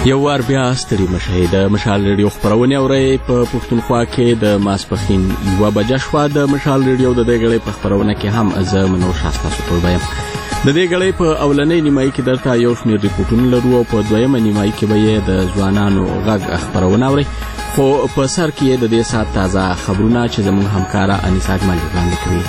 یو وار بیا ستړي مشئ د مشال ریډیو خپرونې اورئ په پښتونخوا کې د ماسپښین 1 بجه شوه. د مشال ریډیو د دې غړې په خپرونه کې هم زه منور شاه ستاسو پر وایم. د دې غړې په اولنۍ نیمایي کې درته یو شمېر ریپورټونه لرو او په دویمه نیمایي کې به یې د ځوانانو غږ خپرونه اورئ. خو په سر کې د دې ساعت تازه خبرونه چې زموږ همکاره انیسا اجمل وړاندې کوي.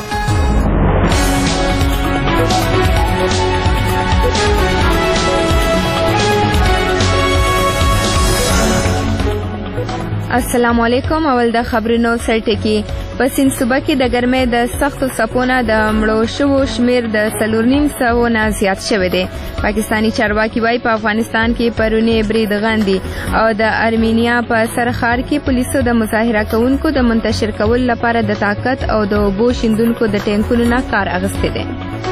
السلام علیکم. اول د خبرونو سرټکی. په سیند صوبه کې د ګرمۍ د سختو څپونه د مړو شوو شمیر د 4.5 نه زیات شوی دی. پاکستانی چارواکي وايي په افغانستان کې پرونی برید غندي او د ارمینیا په سرخار کې پولیسو د مظاهره کوونکو د منتشر کولو لپاره د طاقت او د اوبو شیندونکو د ټینکونو نه کار اخیستی دی.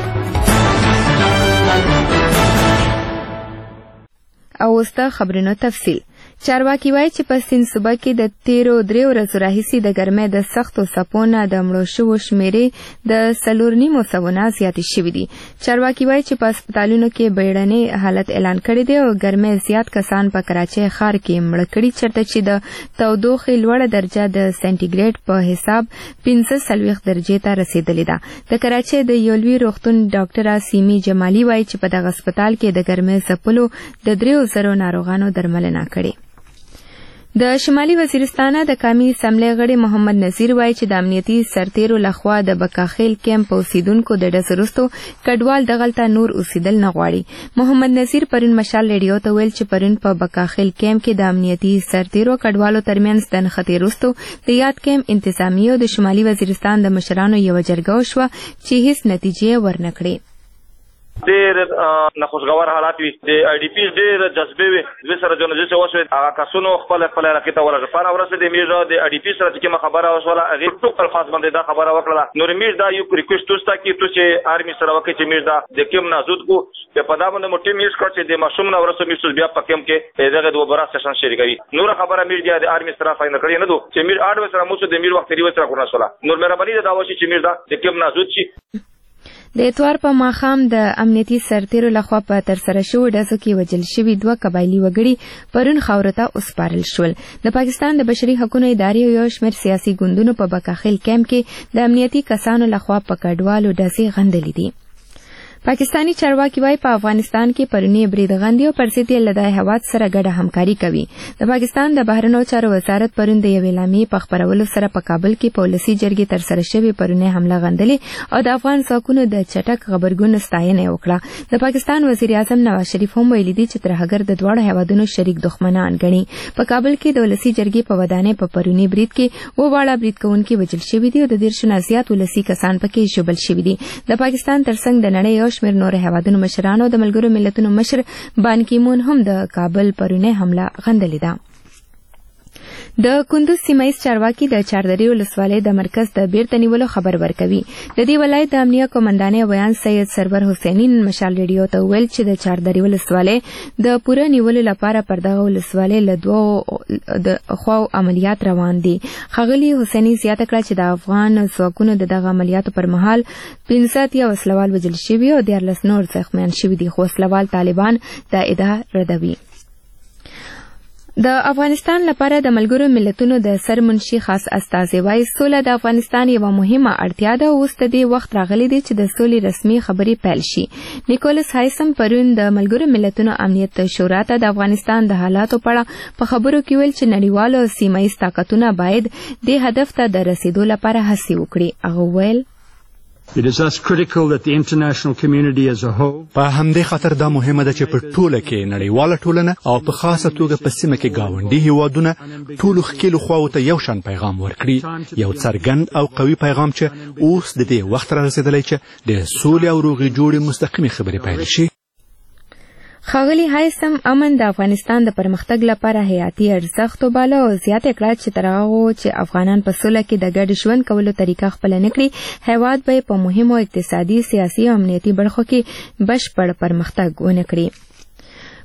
او اوس د خبرونو تفصیل. چارواکي وايي چې په سیند صوبه کې د 13 ورځو راهیسې د ګرمۍ د سختو څپونه د مړو شوو شمیرې د 4.5 نه زیاتې شوې دي. چارواکي وايي چې په هسپتالونو کې بیړنی حالت اعلان کړی دی او ګرمۍ زیات کسان په کراچۍ ښار کې مړه کړي، چېرته چې د تودوخې لوړه درجه د سنټیګریډ په حساب 45 درجې ته رسیدلې ده. د کراچۍ د یو لوی روغتون ډاکټره سیمي جمالي وايي چې په دغه هسپتال کې د ګرمۍ ځپلو د 3,000 ناروغانو درملنه کړې. د شمالي وزیرستان د قومي اسمبلی غړي محمد نذیر وایي چې د امنیتي سرتیرو لخوا د بکاخیل کیمپ اوسیدونکو د ډز وروسته کډوال دغلته نور اوسیدل نه غواړي. محمد نذیر پرون مشال ریډیو ته ویل چې پرون په بکاخیل کیمپ کې د امنیتي سرتیرو کډوالو ترمنځ د نښتې وروسته د یاد کیمپ انتظامیه د شمالي وزیرستان د مشرانو یو جرګه وشوه چې هیڅ نتیجه ورنکړي. ډېر ناخوشګوار حالات وي. د آی ډي پی ډېر جذبې وي. دوی سره جنازې وشوې. هغه کسونو خپل علاقې ته ورغلل. په ورځ د میرزا د آی ډي پی سره چې کومه خبره وشوله هغې ټول الفاظ باندې دا خبره وکړله. نور میرزا یو ریکویسټ وستا کې تو چې آرمي سره وکړي چې میرزا د کوم نازود کو په پدا باندې موټی میز کړ چې د ماشوم نو ورسو میرزا بیا په کوم کې دغه دوه برا سیشن شریکوي. نور خبره میرزا د آرمي سره فاینل کړی نه دو چې میر اډو سره موږ د میر وخت ریو سره کورنا شولا. نور مهرباني دا وشي چې میرزا د کوم نازود شي. د اتوار په ماښام د امنیتي سرتیرو لخوا په ترسره شوو ډزو کې وژل شوي 2 قبایلي وګړي پرون خاورو ته وسپارل شول. د پاکستان د بشري حقوقو ادارې یو شمېر سیاسي ګوندونو په بکاخیل کیمپ کې د امنیتي کسانو لخوا په کډوالو ډزې غندلې دي. پاکستانی چارواکي وايي په افغانستان کې پرونی برید غندي او پر ضد له دای هواد سره ګډه همکاري کوي. د پاکستان د بهرنیو چارو وزارت پرون د یو اعلامیې په خپرولو سره په کابل کې په ولسي جرګې ترسره شوې پرونی حمله غندلې او د افغان ځواکونو د چټک غبرګون ستاینه وکړه. د پاکستان وزیر اعظم نواز شریف هم ویلي دی چې ترهګر د دواړو هیوادونو شریک دښمنان ګڼي. په کابل کې د ولسي جرګې په ودانۍ په پرونی برید کې واړه برید کوونکي وژل شوي دي او د 10 نه زیات ولسي کسان پکې ژوبل شوي دي. د پاکستان ترڅنګ د نړۍ شمیر نور هیوادونو مشرانو د ملګرو ملتونو مشر بان کی مون هم د کابل پرونی حمله غندلې ده. د کندوز سیمایي چارواکي د چاردرې ولسوالۍ د مرکز د بیرته نیولو خبر ورکوي. د دې ولایت د امنیه قومندانې ویان سید سرور حسینی مشال ریډیو ته ویل چې د چاردرې ولسوالۍ د پوره نیولو لپاره پر دغه ولسوالۍ له 2 خواو عملیات روان دي. ښاغلي حسینی زیاته کړه چې د افغان ځواکونو د دغه عملیاتو پر مهال 15 وسلوال وژل شوي او 14 نور زخمیان شوي دي، خو وسلوال طالبان دا ادعا ردوي. د افغانستان لپاره د ملګرو ملتونو د سرمنشي خاص استازی وايي سوله د افغانستان یوه مهمه اړتیا ده او اوس د دې وخت راغلی دی چې د سولې رسمي خبرې پیل شي. نیکولس هایسم پرون د ملګرو ملتونو امنیت شورا ته د افغانستان د حالاتو په اړه په خبرو کې ویل چې نړیوالو سیمایي طاقتونه باید دې هدف ته د رسیدو لپاره هڅې وکړي. هغه ویل It is thus critical that the international community as a whole په همدې خاطر دا مهمه ده چې په ټوله کې نړیواله ټولنه او په خاصه توګه په سیمه کې ګاونډي هیوادونه ټولو ښکېلو خواوو ته یو شان پیغام ورکړي، یو څرګند او قوي پیغام چې اوس د دې وخت را رسېدلی چې د سولې او روغې جوړې مستقیمې خبرې پیل شي. ښاغلي هایسم امن د افغانستان د پرمختګ لپاره حیاتي ارزښت وباله او زیاته کړه چې تر هغه چې افغانان په سوله کې د ګډ ژوند کولو طریقه خپله نه کړي، هیواد به په مهمو اقتصادي، سیاسي او امنیتي برخو کې بشپړ پرمختګ ونه کړي.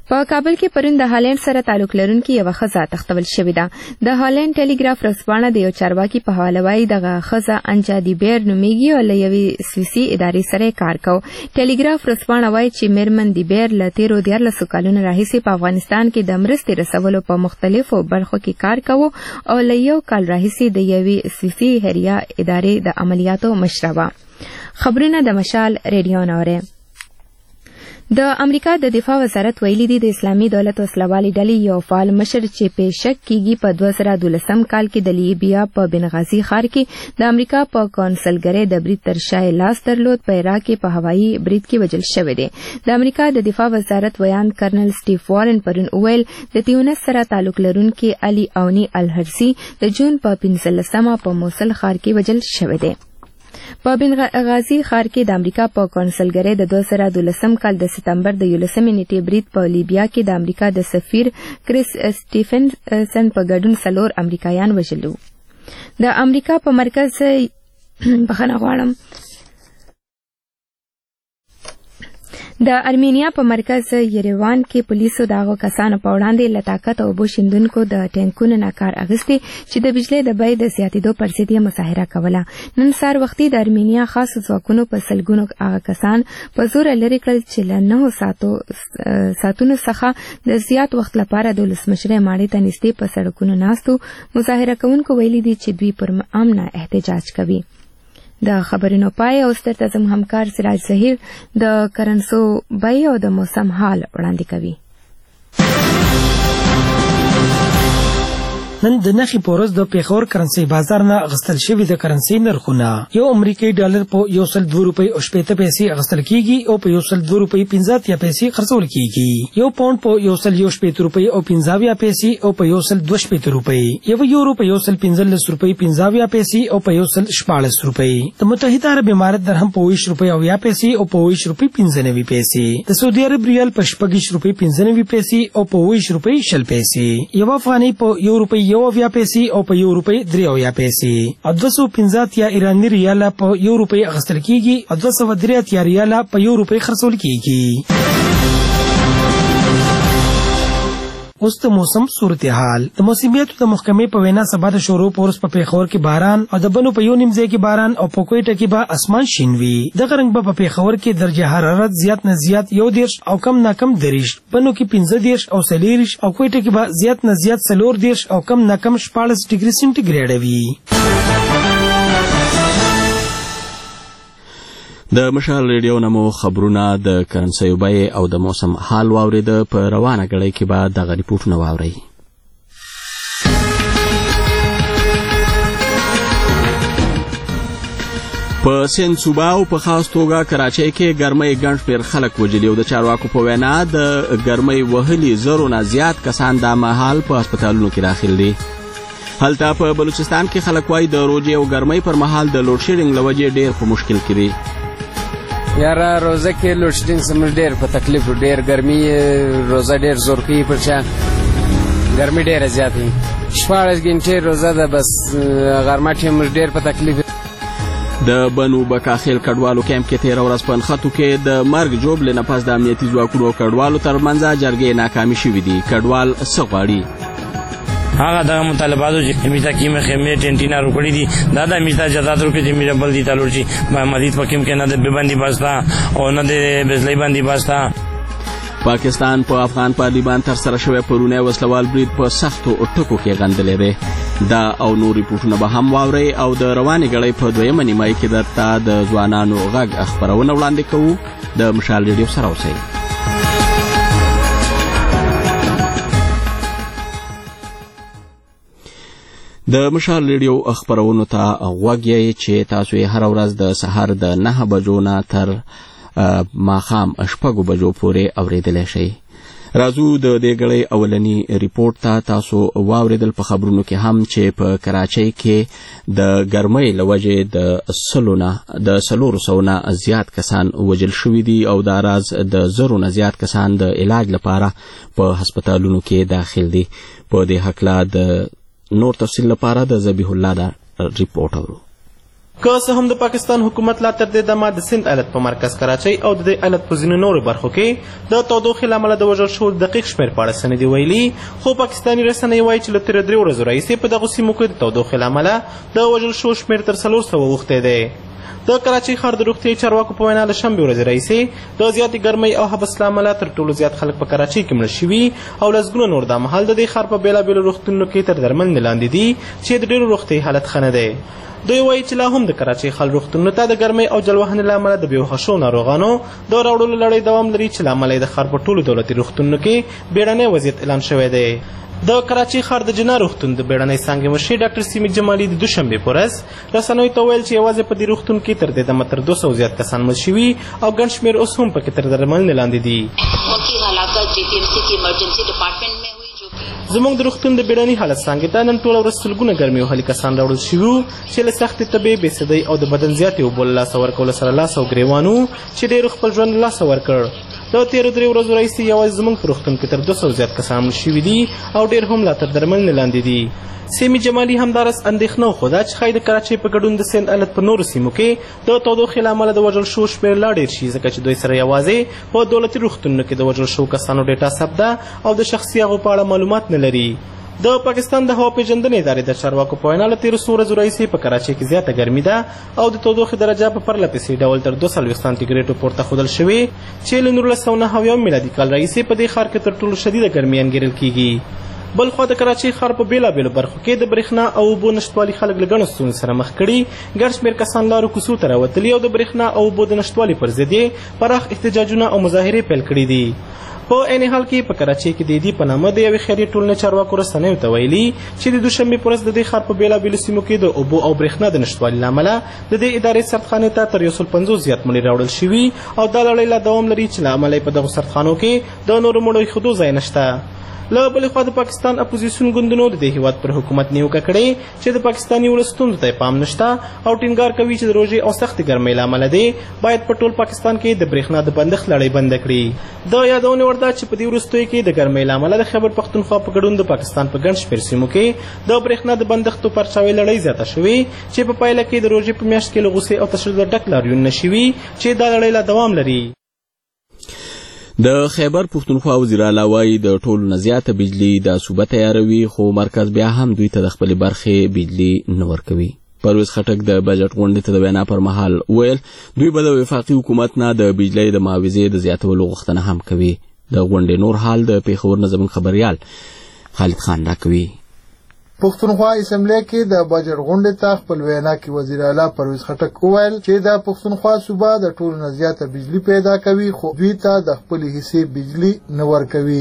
په کابل کې پرون د هالند سره تعلق لرونکي یو ښځه تختول شوې ده. د هالند ټیلیګراف ورځپاڼه د یو چارواکي په حواله وایي دغه ښځه انجا دی بیر نومیږي او له یوې سویسي ادارې سره کار کوي. ټیلیګراف ورځپاڼه وایي چې میرمن دی بیر له تیرو 14 کلونو راهیسې په افغانستان کې د مرستې رسولو په مختلفو برخو کې کار کوي او له یو کال راهیسې د یوې سویسي هریا ادارې د عملیاتو مشره وه. خبرونه د مشال ریډیو نوري. د امریکا د دفاع وزارت ویلي دی د اسلامي دولت وسلوالې ډلې یو فعال مشر چې پیشک کیږي په 2012 کال کې د لیبیا په بنغازي ښار کې د امریکا په کونسلګرۍ د برید تر شا لاس درلود. په عراق کې په هوایي برید کې وژل شوی دی. د امریکا د دفاع وزارت ویان کرنل سټیف وارن پرون وویل د تیونس سره تعلق لرونکي علي اونی الحرسي د جون په 15 په موصل ښار کې وژل شوی دی. په بنغازي ښار کې د امریکا په کونسلګرۍ د 2012 کال د سپتمبر د 11 نیټې برید په لیبیا کې د امریکا د سفیر کریس سټیفنسن په ګډون 4 امریکایان وژلو. د امریکا په مرکز بخښنه غواړم د ارمینیا په مرکز یریوان کې پولیسو د هغو کسانو په وړاندې له طاقت او اوبو شیندونکو د ټینکونو نه کار اخیستی چې د بجلۍ د بیې د زیاتېدو پر ضد یې مظاهره کوله. نن سهار وختي د ارمینیا خاصو ځواکونو په سلګونو هغه کسان په زوره لرې کړل چې له 9 ساعتونو څخه د زیات وخت لپاره د ولسمشرۍ ماڼۍ ته نږدې په سړکونو ناستو. مظاهره کوونکو ویلي دي چې دوی پر امن احتجاج کوي. د خبرونو پای او ستر زموږ همکار سراج ظهیر د کرنسو بیې او د موسم حال وړاندې کوي. نن د نخي پورز د پیښور کرنسي بازار نه غستل شوی د کرنسي نرخونه یو امریکایي ډالر په 102 روپۍ او 80 پیسې غستل کیږي او په 102 روپۍ 50 پیسې خرڅول کیږي. یو پاوند په 180 روپۍ او 50 پیسې او په 102 روپۍ. یو یورو په 115 روپۍ 50 پیسې او په 114 روپۍ. د متحده عرب امارات درهم په 20 روپۍ او 10 پیسې او په 20 روپۍ 95 پیسې. د سعودي عرب ریال په 26 روپۍ 95 پیسې او په 20 روپۍ 60 پیسې. یو افغاني په 1 روپۍ 1 پیسې او په 1 روپۍ 3 پیسې. او 250 ایرانی ریال په 1 روپۍ اخیستل کیږي او 203 ریال په 1 روپۍ خرڅول کیږي. اوس د موسم صورتحال. د موسمیاتو د محکمې په وینا سبا د شروع پورس په پیښور کې باران او د بنو په یو نیم ځای کې باران او په کوټه کې به اسمان شین وي. دغه رنګ به په پیښور کې درجه حرارت زیات نه زیات 1 او کم نه کم 3، بنو کې 15 او 4 او کوټه کې به زیات نه زیات 4 او کم نه کم 14 ډیګري سنټیګریډ وي. د مشال ریډیو نمو خبرونه د کرنسي بیې او د موسم حال واورېده. په روانه غړۍ کې به دغه ریپورټونه واورئ. په سند صوبه او په خاص توګه کراچۍ کې ګرمۍ ګڼ شمېر خلک وژلي او د چارواکو په وینا د ګرمۍ وهلي زرو نه زیات کسان دا مهال په هسپتالونو کې داخل دي. هلته په بلوچستان کې خلک وایي د روژې او ګرمۍ پر مهال د لوډ شیډینګ له وجې ډېر په مشکل کې دي. یاره روزه کې لوډ شیډینګ سمج ډېر په تکلیف ډېر ګرمي روزه ډېر زور کوي پر چا ګرمي ډېره زیاته 14 غنټې روزه ده بس غرمه ټیم ډېر په تکلیف. د بنو بکاخیل کډوالو کیمپ کې 13 ورځ په نښتو کې د مرګ جوړ نه پس د امنیتي ځواکونو کډوالو ترمنځ جرګې ناکامي شوې دي. کډوال څه غواړي؟ هغه د مطالباتو چې میتا کیمه خیمه ټینټینا روکړی دي دا د میتا جزات روکې چې میرا بل دي تعلق شي مزید پکیم کې نه د بندي باستا او نه د بزلې بندي باستا. پاکستان په افغان پارلیمان تر سره شوی پرونه وسلوال برید په سختو ټکو کې غندلې ده. دا او نور ریپورټونه به هم واورئ او د روانې غړۍ په دویمه نیمایي کې درته د ځوانانو غږ خپرونه وړاندې کوو. د مشال ریډیو سره اوسئ. د مشال ریډیو خپرونو ته غوږ یې چې تاسو یې هر ورځ د سهار د 9 بجو نه تر ماښام 6 بجو پورې اوریدلی شئ. راځو د دې غړۍ اولنی ریپورت ته. تاسو واوریدل په خبرونو کې هم چې په کراچۍ کې د ګرمۍ له وجې د 400 نه زیات کسان وژل شوي دي او دا راز د 1000 نه زیات کسان د علاج لپاره په هسپتالونو کې داخل دي. په دې هکله د نور تفصیل لپاره د ذبیح الله دا ریپورت اورو. که څه هم د پاکستان حکومت لا تر دې دمه د سند ایالت په مرکز کراچۍ او د دې ایالت په ځینو نورو برخو کې د تودوخې له امله د وژل شوو دقیق شمېر په اړه څه نه دي ویلي، خو پاکستاني رسنۍ وایي چې له تېرو 3 ورځو راهیسې په دغو سیمو کې د تودوخې له امله د وژل شوو شمېر تر 400 اوښتی دی. د کراچۍ ښار د روغتیایي چارواکو په وینا له شنبې ورځې راهیسې د زیاتې ګرمۍ او حبس له امله تر ټولو زیات خلک په کراچۍ کې مړه شوي او لسګونه نور دا مهال د دې ښار په بېلابېلو روغتونونو کې تر درملنې لاندې دي چې د ډېرو روغتیایي حالت ښه نه دی. دوی وایي چې لا هم د کراچۍ ښار روغتونونو ته د ګرمۍ او جلوهنې له امله د بېهوښه شوو ناروغانو د راوړلو لړۍ دوام لري چې له امله یې د ښار په ټولو دولتي روغتونونو کې بیړنی وضعیت اعلان شوی دی. د کراچۍ ښار د جنا روغتون د بیړنۍ څانګې مشر ډاکټر سیمي جمالي د دوشنبې په ورځ رسنیو ته ویل چې یوازې په دې روغتون کې تر دې دمه تر 200 زیات کسان مړه شوي او ګڼ شمېر اوس هم پکې تر درملنې لاندې دي. زموږ د روغتون د بیړني حالت څانګې ته نن ټوله ورځ سلګونه ګرمي وهلي کسان راوړل شوي وو چې له سختې تبې، بېسدۍ او د بدن زیاتې اوبو له لاسه ورکولو سره لاس او ګرېوان وو چې ډېرو خپل ژوند له لاسه ورکړ. د تېرو 3 ورځو راهیسې یوازې زموږ په روغتون کې تر 200 زیات کسان مړه شوي دي او ډېر هم لا تر درملنې لاندې دي. سیمي جمالي همداراز اندېښنه وښوده چې ښایي د کراچۍ په ګډون د سند ایالت په نورو سیمو کې د تودوخې له امله د وژل شوو شمېر لا ډېر شي، ځکه چې دوی سره یوازې په دولتي روغتونونو کې د وژل شوو کسانو ډېټا ثبته او د شخصي هغو په اړه معلومات نه لري. د پاکستان د هوا پیژندنې ادارې د چارواکو په وینا له 13 ورځو راهیسې په کراچۍ کې زیاته ګرمي ده او د تودوخې درجه په پرله پسې ډول تر 240 سانتیګریډو پورته ښودل شوې چې له 1990 میلادي کال راهیسې په دې ښار کې تر ټولو شدیده ګرمي انګیرل کیږي. بلخوا د کراچۍ ښار په بېلابېلو برخو کې د برېښنا او اوبو نشتوالي خلک له ګڼو ستونزو سره مخ کړي. ګڼ شمېر کسان لارو کوڅو ته راوتلي او د برېښنا او اوبو د نشتوالي پر ضد یې پراخ احتجاجونه او مظاهرې پیل کړي دي. په عین حال کې په کراچۍ کې د دې په نامه د یوې خیریه ټولنې چارواکو رسنیو ته ویلي چې د دوشنبې په ورځ د دې ښار په بېلابېلو سیمو کې د اوبو او برېښنا د نشتوالي له امله د دې ادارې سردخانې ته تر 150 زیات مړي راوړل شوي او دا لړۍ لا دوام لري چې له امله یې په دغو سردخانو کې د نورو مړو ایښودو ځای نشته. له بلې خوا د پاکستان اپوزیسیون ګوندونو د دې هیواد پر حکومت نیوکه کړې چې د پاکستاني ولس ستونزو ته پام نشته او ټینګار کوي چې د روژې او سختې ګرمۍ له امله دی باید په ټول پاکستان کې د برېښنا د بندښت لړۍ بنده کړي. د یادونې وړ ده چې په دې وروستیو کې د ګرمۍ له امله د خیبر پښتونخوا په ګډون د پاکستان په ګڼ شمېر سیمو کې د برېښنا د بندښتو پرچاوۍ لړۍ زیاته شوې چې په پایله کې د روژې په میاشت کې له غوسې او تشدد ډک لاریونونه شوي چې دا لړۍ لا دوام لري. د خیبر پښتونخوا وزیر اعلی وایي د ټولو نه زیاته بجلي د صوبه تیاروي، خو مرکز بیا هم دوی ته د خپلې برخې بجلي نه ورکوي. پرویز خټک د بجټ غونډې ته د وینا پر مهال ویل دوی به د وفاقي حکومت نه د بجلۍ د معاوضې د زیاتولو غوښتنه هم کوي. د غونډې نور حال د پېښور نه زموږ خبریال خالد خان راکوي. پښتونخوا اسمبلی کې د بجټ غونډې ته خپل وینا کې وزیر اعلی پرویز خټک وویل چې د پښتونخوا صوبه د ټولو نه زیاته بجلی پیدا کوي خو دوی ته د خپلې حصې بجلی نه ورکوي.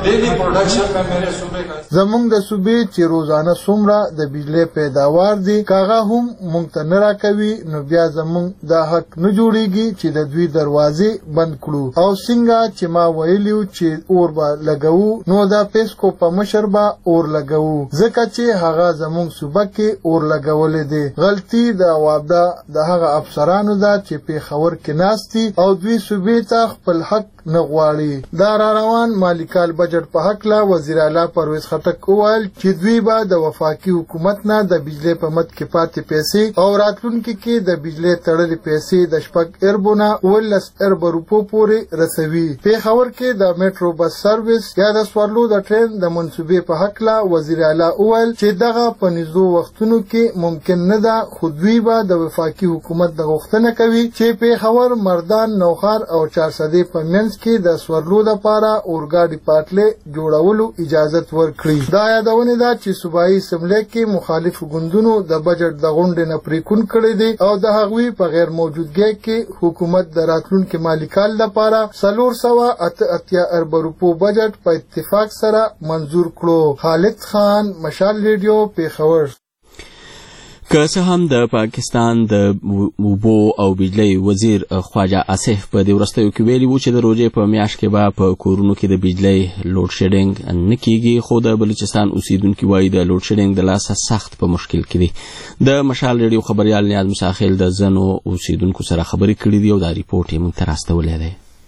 زموږ د صوبې چې روزانه څومره د بجلی پیداوار دي کاغه هم موږ ته نه راکوي، نو بیا زموږ د حق نه جوړیږي چې د دوی دروازې بند کړو. او څنګه چې ما ویلیو چې اور به لګوو نو د پیسکو په مشر به اور لګوو، ځکه چې هغه زموږ صوبه کې اور لګولې دي. غلطي د واده د هغه افسرانو ده چې پېښور کې ناست دي او دوی صوبې ته خپل حق نه غواړي. دا را روان مالي کال بجټ په هکله وزیر اعلی پرویز خټک وویل چې دوی به د وفاقي حکومت نه د بجلی په مد کې پاتې پیسې او راتلونکي کې د بجلی تړلې پیسې د 6 اربو نه 19 اربو روپو پورې رسوي. پېښور کې د میټرو بس سروس یا د سوارلو د ټرین د منصوبې په هکله وزیر اعلی وویل چې دغه په نږدې وختونو کې ممکن نه ده، خو دوی به د وفاقي حکومت د غوښتنه کوي چې پېښور، مردان، نوښار او چارسدې په منځ کې د سوارلو لپاره اورګاډي پټلۍ جوړولو اجازت ورکړي. دا یادونه ده چې صوبایي اسمبلی کې مخالفو ګوندونو د بجټ د غونډې نه پریکون کړی دی او د هغوی په غیر موجودګۍ کې حکومت د راتلونکي مالي کال لپاره 488 ارب روپو بجټ په اتفاق سره منظور کړو. خالد خان، مشال ریډیو، پېښور. که څه هم د پاکستان د اوبو او بجلی وزیر خواجه آصف په دې وروستیو کې ویلي وو چې د روژې په میاشت کې به په کورونو کې د بجلی لوډ شیډینګ نه کیږي، خو د بلوچستان اوسیدونکي وایي د لوډ شیډینګ د لاسه سخت په مشکل کې دي. د مشال ریډیو خبریال نیاز مساخیل د ځینو اوسیدونکو سره خبرې کړې دي او دا ریپورټ یې موږ ته راستولی دی.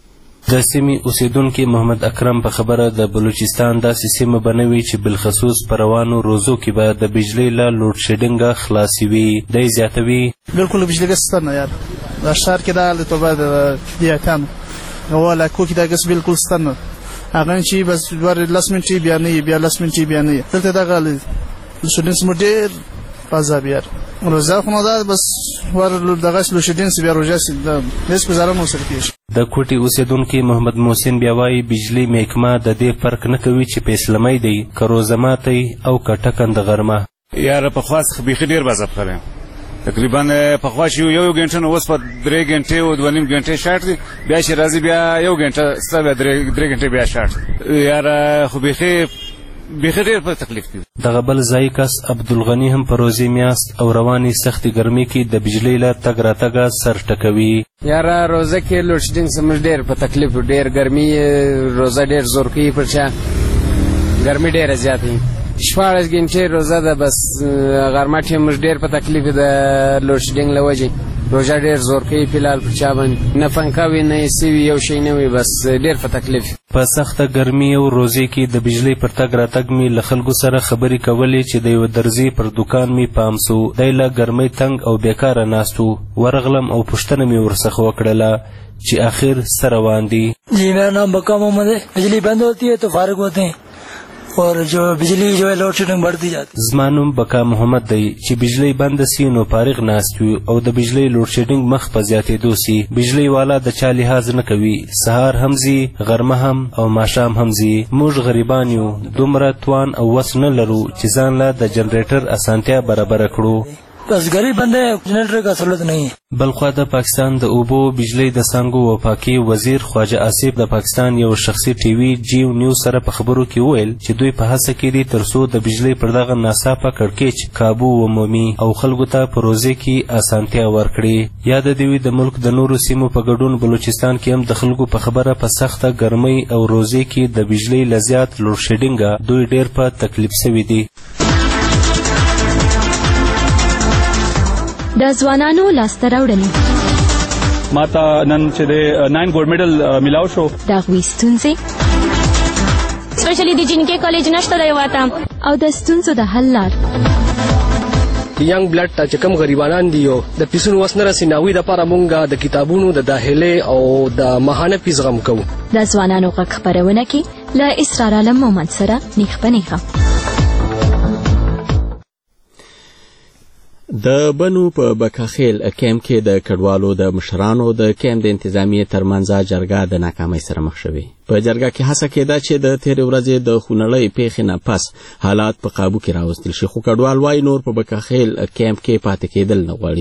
د سیمې اوسیدونکي محمد اکرم په خبره د بلوچستان داسې سیمه به نه وي چې بالخصوص په روانو روزو کې به د بجلۍ له لوډ شیډینګه خلاصې وي. دی زیاتوي بالکل بجلۍ ګس ستنه یار دا ښار کې دا حالت به د دیاکانو او علاقو کې دا ګس بالکل ستنه هغه چې بس ور لاسمنټي بیا نه بیا لاسمنټي بیا نه دلته دا غالي شډینس مو ډېر فازا بیا روزه خو نو دا بس ور دغه شډینس بیا روزه هیڅ گزاره مو سره کیږي. د کوټي اوسیدونکي محمد محسن بیا وايي بجلی محکمه د دې فرق نه کوي چې په اسلامي دی که روزه ماتي او که ټکنده غرمه. یار په خاص بیخي ډېر بازار کړی تقریبا په خوا چې یو غنټه نو اوس په 3 غنټې او 2.5 غنټې شارټ دی بیا چې راځي بیا یو غنټه ستا بیا 3 غنټې بیا شارټ یار خو بیخي ډېر په تکلیف دی. دغه بل ځای کس عبدالغني هم په روزې میاشت او روانې سختې ګرمۍ کې د بجلۍ له تګ راتګه سر ټکوي. یاره روزه کې لوډ شیډینګ زموږ ډېر په تکلیف ډېر ګرمي روزه ډېر زور کوي پر چا ګرمي ډېره زیاته وي 14 غنټې روزه ده بس غرمه ټیم موږ ډېر په تکلیف د لوډ شیډینګ له وجې روژه ډېر زور کوي فلحال پر چا باندې نه پنکه وي نه اې سي وي یو شی نه وي بس ډېر په تکلیف. په سخته ګرمي او روزې کې د بجلۍ پر تګ راتګ مې له خلکو سره خبرې کولې چې د یوه درزي پر دوکان مې پام سو دی له ګرمۍ تنګ او بیکاره ناست و. ورغلم او پوښتنه مې ورڅخه وکړله چې آخر څه روان دي. جی میرا نام بکا محمد ہے. بجلی بند ہوتی ہے تو فارغ ہوتے ہیں اور جو بجلی جو ہے لوڈ شیڈنگ بڑھتی جاتی. زما نوم بکا محمد دی چې بجلی بند سی نو فارغ ناست وي او د بجلی لوډ شیډینګ مخ په زیاتېدو سي. بجلی والا د چا لحاظ نه کوي سهار هم ځي غرمه هم او ماښام هم ځي. موږ غریبان یو دومره توان او وس نه لرو چې ځان له د جنریټر اسانتیا برابره کړو. بس غریب بندے جنریټر کا سہولت نہیں ہے. بلخوا د پاکستان د اوبو بجلی د څانګو او پاکي وزیر خواجه آصف د پاکستان یو شخصي ټي وي جیو نیوز سره په خبرو کې وویل چې دوی په هڅه کې دي ترڅو د بجلی پر دغه ناڅاپه کړکېچ کابو ومومي او خلکو ته په روزې کې اسانتیا ورکړي. یاد دې وي د ملک د نورو سیمو په ګډون بلوچستان کې هم د خلکو په خبره په سخته ګرمۍ او روزې کې د بجلی له زیات لوډ شیډینګه دوی ډېر په تکلیف سوي دي. د ځوانانو لاسته راوړنې ماته نن چې د 9 ګولډ میډل ملاو شو د هغوی ستونزې سپیشلی د جنکې کالج نشته دی واته او د ستونزو د حل لار ینګ بلډ ته چې کوم غریبانان دي او د پیسونو وس نه رسي ناوی دپاره مونږ د کتابونو د داخلې او د ماهانه فیس غم کوو. د ځوانانو غږ خپرونه کې له اسرار عالم مومند سره نیغ په نیغه. د بنو په بکاخیل کیمپ کې د کډوالو د مشرانو د کیمپ د انتظامیې ترمنځ جرګه د ناکامۍ سره مخ شوې. په جرګه کې هڅه کېده چې د تېرې ورځې د خونړۍ پیښې نه پس حالات په قابو کې راوستل شي خو کډوال وايي نور په بکاخیل کیمپ کې پاتې کېدل نه غواړي.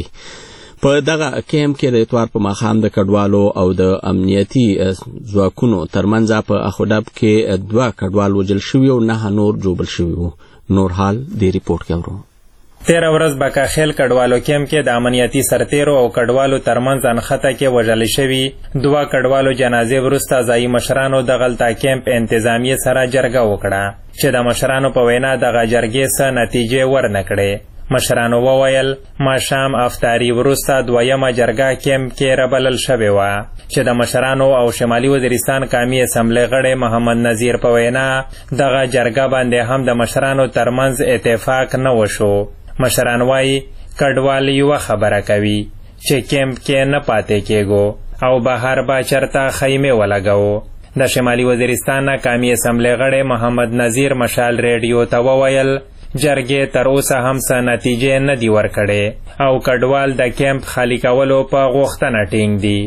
په دغه کیمپ کې د اتوار په ماښام د کډوالو او د امنیتي ځواکونو ترمنځ په اخودب کې 2 کډوال وژل شوي او 9 نور ژوبل شوي وو. نور حال د ریپورت کې اورو. 13 ورځ بکاخیل کډوالو کیمپ کې د امنیتي سرتیرو او کډوالو ترمنځ انخته کې وژل شوي 2 کډوالو جنازې وروسته ځایي مشرانو د غلطه کیمپ انتظامیې سره جرګه وکړه چې د مشرانو په وینا دغه جرګې څه نتیجې ورنه کړې. مشرانو وویل ماښام افطاري وروسته 2مه جرګه کیمپ کې رابلل شوې وه چې د مشرانو او شمالي وزیرستان قومي اسمبلۍ غړی محمد نذیر په وینا دغه جرګه باندې هم د مشرانو ترمنځ اتفاق نه وشو. مشران وايي کډوال یوه خبره کوي چې کیمپ کې نه پاتې کېږو او بهر به چرته خیمې ولګوو. د شمالي وزیرستان قومي اسمبلۍ غړی محمد نذیر مشال ریډیو ته وویل جرګې تر اوسه هم څه نتیجې نه دي ورکړې او کډوال د کیمپ خالي کولو په غوښتنه ټینګ دي.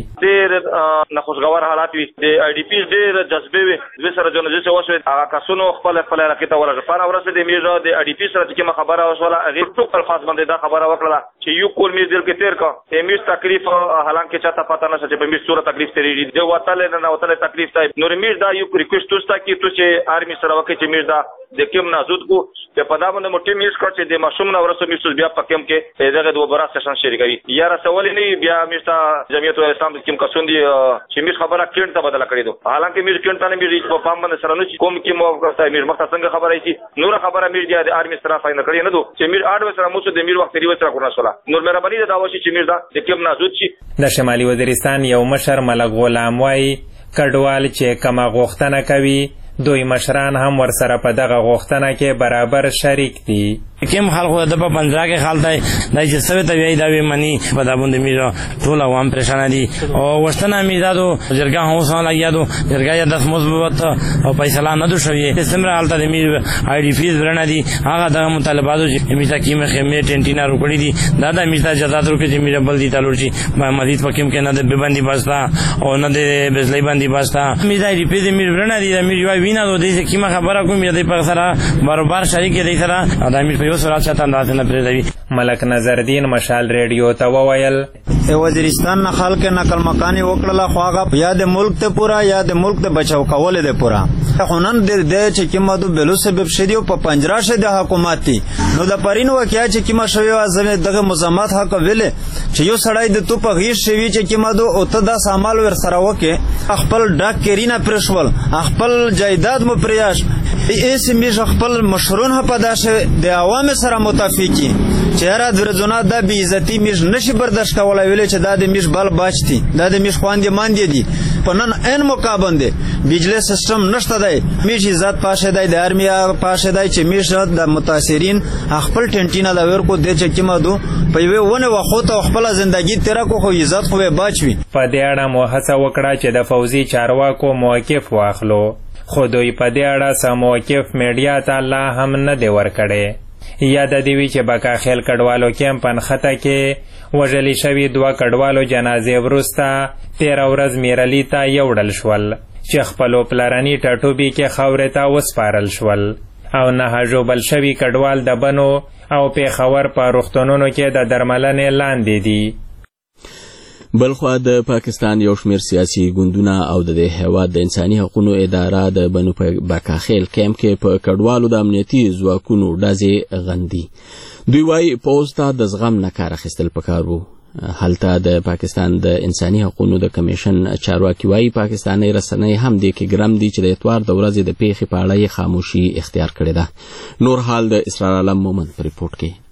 ډېر ناخوشګوار حالات وي د آی ډي پي ډېر جذبې وي دوی سره جنازې چې وشوې هغه کسونو خپل علاقې ته ورغلل. په هغه ورځ د میرزا د آی ډي پي سره چې کومه خبره وشوله هغې ټوک الفاظ باندې دا خبره وکړله چې یو کول میز دل کې تېر کړه میز تکلیف حالانکه چاته پته نشته چې په میز څومره تکلیف تېرېږي د وتلی نه وتلی تکلیف ته نور میز دا یو ریکویسټ توسته کړي تو چې آرمي سره وکړي چې میز دا د کوم نازود کو چې په دا باندې مو ټیم یوز کړ چې د ماشوم نه ورسو میز بیا په کوم کې دغه د وبرا سیشن شریکوي یا رسول نه بیا میز ته جمعیت اسلام د کوم کسون دي چې میز خبره کینټ ته بدل کړی دو حالانکه میز کینټ نه میز په پام باندې سره نو کوم کې مو ورته میز مخ څنګه خبره شي نور خبره میز د آرمي سره فاین کړی نه دو چې میز اډ سره مو د میز وخت ریو سره کورنا شولا نور مهرباني دا داوشي چې میز دا د کوم نازود شي. د شمالي وزیرستان یو مشر ملک غلام وايي کډوال چې کومه غوښتنه کوي دوی مشران هم ورسره په دغه غوښتنه کې برابر شریک دي. کوم خلکو د په پنځه کې خال دی دا چې سوي ته وی دا وی منی په دا باندې میرا ټول عوام پریشان دي او وشتنه میزادو جرګه هم سره لګیادو جرګه یا 10 مثبت او فیصله نه دوشوي سمره حالت د میر آی ډی فیز ورنه دي هغه د مطالباتو چې میتا کیمه خمه ټینټینا روکړي دي دا میتا جزات ورکړي چې میرا بل دي تلور شي مزید پکیم کې نه د بندي باستا او نه د بزلی بندي باستا میتا آی ډی فیز میر ورنه دي میر یو وینا د دې کیمه خبره کوم دې په سره برابر شریک دي سره د میر ملک نظردین مشال ریډیو ته وویل وزیرستان نه خلک نقل مکانی وکړه خو هغه یا د ملک ته پورا یا د ملک د بچاو کول دي پورا خونن د چې کیمه د بلو سبب شدیو په پنجره شه د حکومت نو د پرین وکیا چې کیمه شوی ازمه دغه مزامات حق ویل چې یو سړی د تو په غیر شوی چې کیمه دو او ته د سامان ور سره وکه خپل ډاک کرینا پرشول خپل جایداد مو پریاش ایس می خپل مشرون په داشه د عوام سره متفقی چې را درځونه د بی عزتی میش نشي برداشت کولای ویل چې دا د میش بل باچتي دا د میش خواندې ماندې دي پنن ان مقابنده بجلی سیستم نشته دی میش عزت پاشه دی د ارمیا پاشه دی چې میش د متاثرین خپل ټنټینا د ورکو د چې کیمه دو په یو ونه وخت خپل ژوندۍ تیر کو خو عزت خو باچوي په دې اړه مو هڅه وکړه چې د فوزي چارواکو موقف واخلو خو دوی په دې اړه سم موقف میډیا ته لا هم نه دی ورکړی. یا د دې وی چې بکا خیل کډوالو کیمپ پنخته کې وژلي شوي 2 کډوالو جنازې وروسته 13 ورځ میرلی ته یوړل شول چې خپلو پلرني ټاټوبي کې خاورې ته وسپارل شول او 9 ژوبل شوي کډوال د بنو او پیښور په روغتونونو کې د درملنې لاندې دي. بلخوا د پاکستان یو شمېر سیاسي ګوندونه او د هیواد د انساني حقوقو اداره د بنو باکاخیل کیمپ کې په کډوالو د امنیتي ځواکونو ډزې غندي. دوی وايي پوز ته د زغم نه کار اخیستل پکار وو. هلته د پاکستان د انساني حقوقو د کمیشن چارواکي وايي پاکستاني رسنۍ هم د کې ګرام دي چې د اتوار د ورځې د پیښې په اړه خاموشي اختیار کړې ده. نور حال د اسرار عالم مومن په ریپورت کې.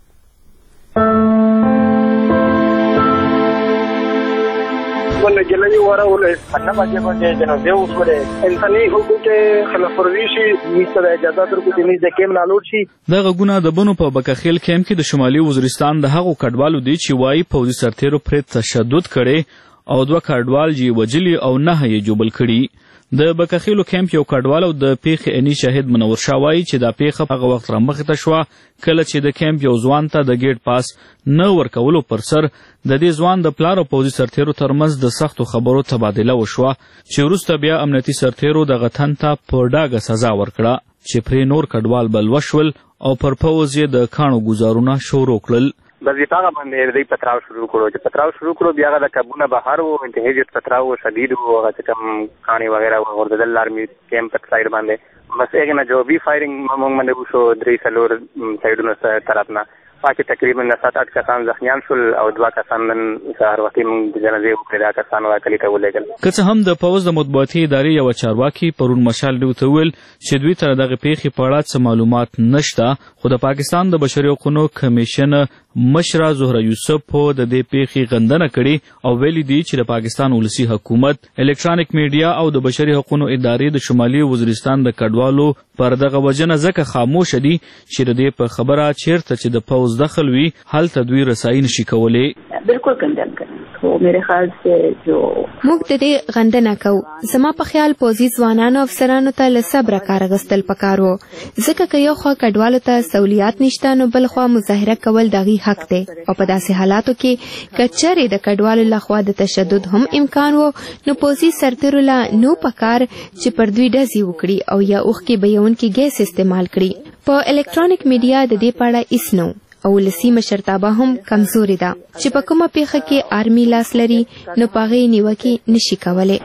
جلنی واره ولې انا باندې باندې جنازه وکړه انساني حقوق خلاف ورزي شي مستر اجازه ترکو د دې کېم نالور شي. د غوونه د بنو په بکاخیل کیمپ کې د شمالي وزیرستان د هغو کډوالو دي چې وايي پوځي سرتیرو پر تشدد کړي او 2 کډوال یې وجلي او 9 یې جوبل کړي. د بکاخیلو کیمپ یو کډوال او د پیښې اني شاهد منور شاه وايي چې دا پیښه هغه وخت رامخته شوه کله چې د کیمپ یو ځوان ته د ګیټ پاس نه ورکولو پر سر د دې ځوان د پلار او پوځي سرتیرو ترمنځ د سختو خبرو تبادله وشوه چې وروسته بیا امنیتي سرتیرو دغه تن ته په ډاګه سزا ورکړه چې پرې نور کډوال بل وشول او پر پوځ یې د کاڼو گزارونه شروع کړل. بس هغه باندې دې پتراو شروع کړو بیا هغه د کابونه بهر وو انتهایی پتراو شدید وو هغه کوم کانی وغیرہ ورته آرمی کیمپ سایډ باندې بس هغه نه جو بي فایرینګ موږ باندې وشو 3 سلور سایډونو طرفنا پاکي تقریبا 7-8 کسان زخمیان شول او 2 کسان نن سهار وختي موږ د جنازې وکړه کسان واکلي ته ولېږل. که څه هم د پوځ د مطبوعاتي ادارې یو چارواکي پرون مشال ډیو ویل چې دوی تر دغه پیښې په اړه څه معلومات نشته خو د پاکستان د بشري حقوقو کمیشن مشره زهره یوسف په د دې پیښې غندنه کړې او ویلي دي چې د پاکستان ولسی حکومت الکترونیک میډیا او د بشري حقوقو ادارې د شمالي وزیرستان د کډوالو پر دغه وجنه ځکه خاموش دي چې د دې په خبره چیرته چې د پوځ دخل وی هلته دوی رسایي نشي کولی. بالکل کندل کړي خو میرے خیال سے جو موږ د دې غندنه کوو. زما په خیال پوځي ځوانانو افسرانو ته له صبره کار اخیستل پکار وو ځکه که یو خوا کډوالو ته سہولیات نشته نو بل خوا مظاهره کول دغه حق دی او په داسې حالاتو کې کچرې د کډوالو لخوا د تشدد هم امکان وو نو پوځي سرتیرو لا نو پکار چې پر دوی ډزې وکړي او یا اوخ کې بیون کې ګیس استعمال کړي. په الکترونیک میډیا د دې پاړه اسنو او لسی مشرتابه هم کمزوري ده چې په کومه پیښه کې آرمي لاس لري نو پاغې نیوکې نشي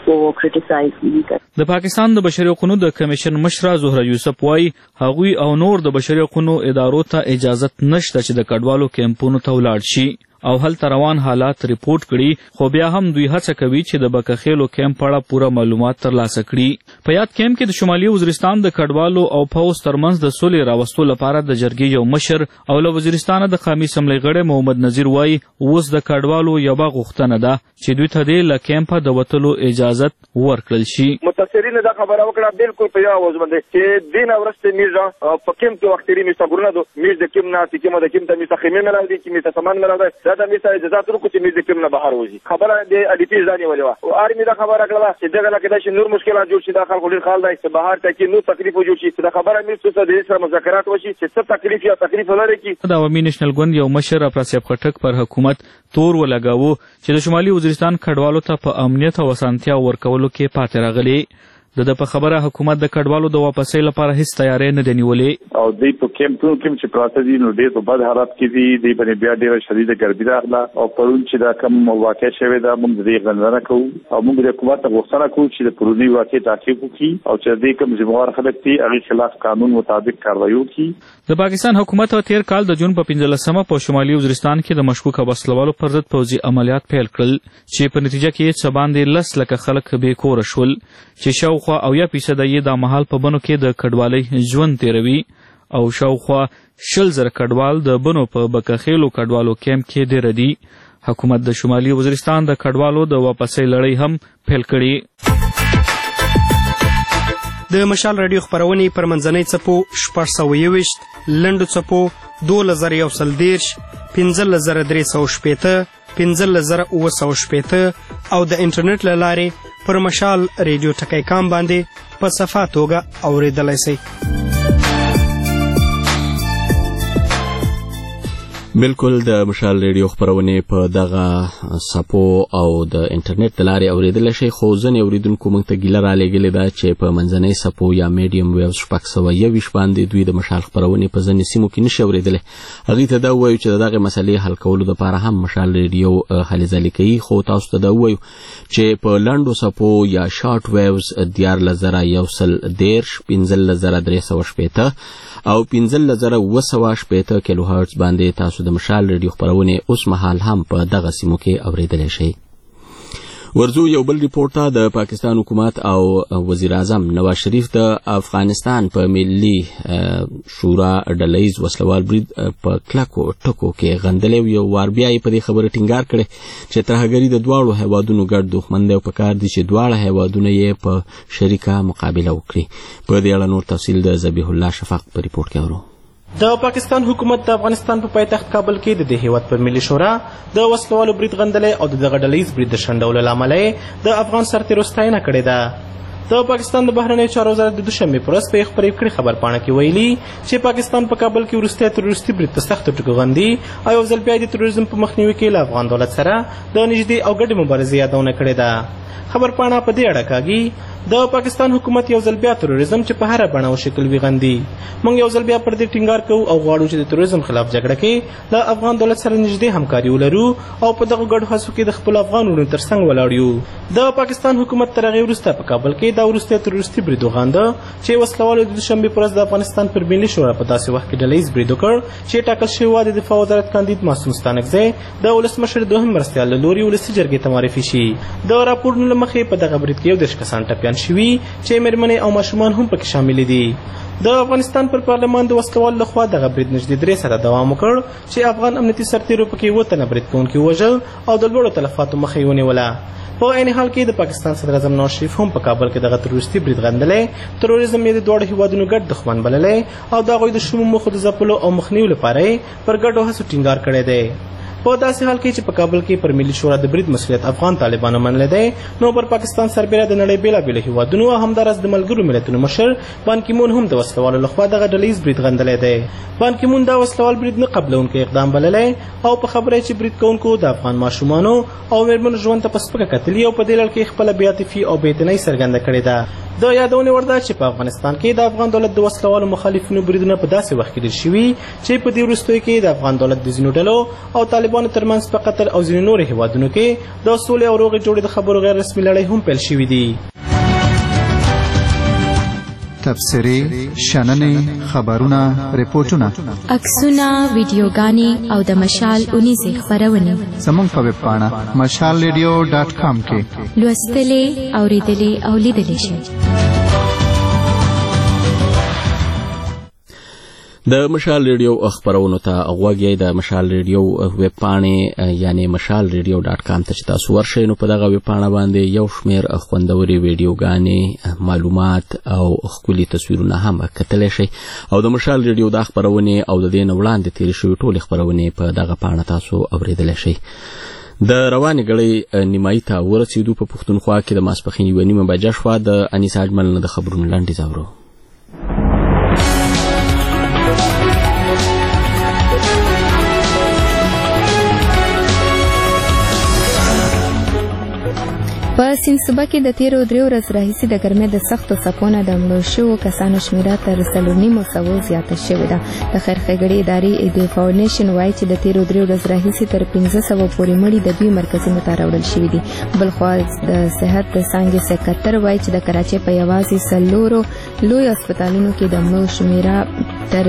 کولای. د پاکستان د بشري حقوقو د کمیشن مشره زهره یوسف وايي هغوی او نور د بشري حقوقو ادارو ته اجازه نشته چې د کډوالو کیمپونو ته ولاړ شي او هلته روان حالات ریپورت کړي، خو بیا هم دوی هڅه کوي چې د بکخیلو کیمپ په اړه پوره معلومات ترلاسه کړي. په یاد کیمپ کې د شمالي وزیرستان د کډوالو او پوځ ترمنځ د سولې راوستو لپاره د جرګې یو مشر او له وزیرستانه د قومي اسمبلۍ غړی محمد نذیر وایي اوس د کډوالو یوه غوښتنه ده چې دوی ته دې له کیمپه د وتلو اجازت ورکړل شي. متاثرین دا خبره وکړه بالکل په یو آواز باندې چې دین ورسته میرزا په کیمپ کې وختري میسا ګورنه دو میز د کیم نه چې د کیم ته میسا خیمه ملاو دي چې میسا سامان ملاو دا د میسا اجازه تر کو چې میز د کیم نه بهر وځي. خبره د اډیپی ځاني ولوا او ارمي دا خبره کړه چې دغه لکه د نور مشکلات جوړ شي داخل خلک خال دی چې بهر ته کې نو تکلیف جوړ شي. دا خبره مې څه د سره مذاکرات وشي چې څه تکلیف یا تکلیف لري کې د عوامي نېشنل ګوند یو مشر افراسیاب خټک پر حکومت تور ولګاوه چې د شمالي وزیرستان کډوالو ته په امنیت او اسانتیا ورکولو کې پاتې راغلي. د په خبره حکومت د کډوالو د واپسۍ لپاره هیڅ تیاری نه دی نیولې او دوی په کیمپونو کې چې پراته دي نو ډېر په بد حالت کې دي. دوی باندې بیا ډېره شدیده ګرمي راغله او پرون چې دا کوم واقع شوې ده موږ د دې غندنه کوو او موږ د حکومت غوښتنه کوو چې د پرونی واقع تعقیب وکړي او چې دې کوم ذمہوار خلک دي هغې خلاف قانون مطابق کاروایي وکړي. د پاکستان حکومت تیر کال د جون په 15مه په شمالي وزیرستان کې د مشکوکه وسلوالو پر ضد پوځي عملیات پیل کړل چې په نتیجه کې څه باندې 10 لکه خلک بې کوره شول چې شاوخوا 80% یې دا مهال په بنو کې د کډوالۍ ژوند تیروي او شاوخوا 20,000 کډوال د بنو په بکخیلو کډوالو کیمپ کې ډېر دي. حکومت د شمالي وزیرستان د کډوالو د واپسۍ لړۍ هم پیل کړي. د مشال رادیو خپرونې پر منځنۍ څپو 621 لنډو څپو 2110 15360 15960 او د انټرنیټ له لارې پر مشال ریډیو ټکی کام باندې په صفا توګه اورېدلی شئ. بالکل د مشال ریډیو خپرونې په دغه سپو او د انټرنیټ د لارې اورېدلی شئ، خو ځینې اورېدونکو موږ ته ګیله رالیږلې ده چې په منځنۍ سپو یا میډیم ویو 621 باندې دوی د مشال خپرونې په ځینې سیمو کې نشي اورېدلی. هغوی ته دا ووایو چې د دغې مسلې حل کولو دپاره هم مشال ریډیو هلې ځلې کوي، خو تاسو ته دا ووایو چې په لنډو سپو یا شارټ ویوز 14110 15360 او 15780 کیلو هرتز باندې تاسو د مشال ریډیو خپرونې اوس مهال هم په دغه سیمو کې اورېدلی شئ. ورځو یو بل ریپورټ ته د پاکستان حکومت او وزیر اعظم نواز شریف د افغانستان په ملي شورا ډلهیز وسلوال برید په کلکو ټکو کې غندلی او یو وار بیا یې په دې خبره ټینګار کړی چې ترهګري د دواړو هیوادونو ګډ دښمن دی او پکار دي چې دواړه هیوادونه یې په شریکه مقابله وکړي. په دې اړه نور تفصیل د ذبیح الله شفق په ریپورټ کې اورو. د پاکستان حکومت د افغانستان په پایتخت کابل کې د دې هیواد پر ملي شورا د وسلوالو برید غندلی او د دغه ډلهیز برید د شنډولو له امله یې د افغان سرتېرو ستاینه کړې ده. د پاکستان د بهرنیو چارو وزارت د دوشنبې په ورځ په خپرې کړې خبرپاڼه کې ویلي چې پاکستان په کابل کې وروستی تروریستي برید په سختو ټکو غندي او یو ځل بیا د تروریزم په مخنیوي کې له افغان دولت سره د نږدې او ګډې مبارزې یادونه کړې ده. خبرپاڼه په دې اړه کاږي د پاکستان حکومت یو ځل بیا تروریزم چې په هر بڼه او شکل وي غندي. موږ یو ځل بیا پر دې ټینګار کوو او غواړو چې د تروریزم خلاف جګړه کې له افغان دولت سره نږدې همکاري ولرو او په دغه ګډو هڅو کې د خپل افغان وروڼو تر څنګ ولاړ یو. د پاکستان حکومت تر هغې وروسته په کابل کې دا وروستی تروریستي برید وغانده چې وسلوالو د دوشنبې په ورځ د افغانستان پر ملي شورا په داسې وخت کې ډلهیز برید وکړ چې ټاکل شوی و د دفاع وزارت کاندید معصوم ستانکزی د ولسمشر دوهم مرستیال له لوري ولسي جرګې ته معرفي شي. د راپورونو له مخې په دغه برید کې 10 کسان ټپیان شوي چې مېرمنې او ماشومان هم پکې شامل دي. د افغانستان پر پارلمان د وسلوال لخوا دغه برید نږدې 3 ساعته دوام وکړ چې افغان امنیتي سرتېرو پکې 7 تنه برید کوونکي ووژل او د لوړو تلفاتو مخه یې ونیوله. په عین حال کې د پاکستان صدر اعظم نواز شریف هم په کابل کې دغه تروریستي برید غندلی. تروریزم یې د دواړو هیوادونو ګډ دښمن بللی او د هغوی د شومو موخو د ځپلو او مخنیوي لپاره یې پر ګډو هڅو ټینګار کړی دی. په داسې حال کې چې په کابل کې پر ملي شورا د برید مسؤلیت افغان طالبانو منلی دی، نو پر پاکستان سربیره د نړۍ بېلابېلو هیوادونو او همداراز د ملګرو ملتونو مشر بان کی مون هم د وسلوالو لخوا دغه ډلهیز برید غندلی دی. بان کی مون دا وسلوال برید نه قبلونکی اقدام بللی او په خبره چې برید کوونکو د افغان ماشومانو او مېرمنو ژوند ته په سپکه کتلي او په دې لړ کې خپله بېعاطفي او بېاعتنایي څرګنده کړې ده. د یادونې وړ ده چې په افغانستان کې د افغان دولت د وسلوالو مخالفینو بریدونه په داسې وخت کې ډېر شوي چې په دې وروستیو کې د افغان دولت د ځینو ډلو او طالبانو ترمنځ په قطر او ځینو نورو هیوادونو کې د سولې او روغې جوړې د خبرو غیر رسمي لړۍ هم پیل شوي دي. تبصرې شننې خبرونه ریپورټونه عکسونه ویډیوګانې او د مشال اونیزې خپرونې زموږ په ویب پاڼه mashalradio.com کې لوستلې اورېدلې او لیدلې شئ. د مشال ریډیو خبرونو ته غوږ یې د مشال ریډیو ویب پاڼې یعنی mashalradio.com ته چې تاسو ورشئ نو په دغه ویب پاڼه باندې یو شمېر خوندورې ویډیوګانې معلومات او ښکلي تصویرونه هم کتلی شئ او د مشال ریډیو دا خبرونې او د دې نه وړاندې تېرې شوې ټولې خبرونې په دغه پاڼه تاسو اورېدلی شئ. د روانې ګړۍ نیمایي ته ورسېدو. په پښتونخوا کې د ماسپښین 1:30 بجه شوه. د انیس اجمل نه د خبرونو لنډیز اورو. په سینسوبه کې د تیرو 3 ورځو راهیسې د ګرمۍ د سختو څپو نه د مړو شوو کسانو شمېره تر 4,500 زیاته شوې ده. د خیر ښېګڼې ادارې د فاونډیشن وایي چې د تیرو 3 ورځو راهیسې تر 500 پورې مړي د دوی مرکزونو ته راوړل شوي دي. بلخوا د صحت د څانګې سکرټر وایي چې د کراچۍ په یوازې 4 لوی هسپتالونو کې د مړو شمېره تر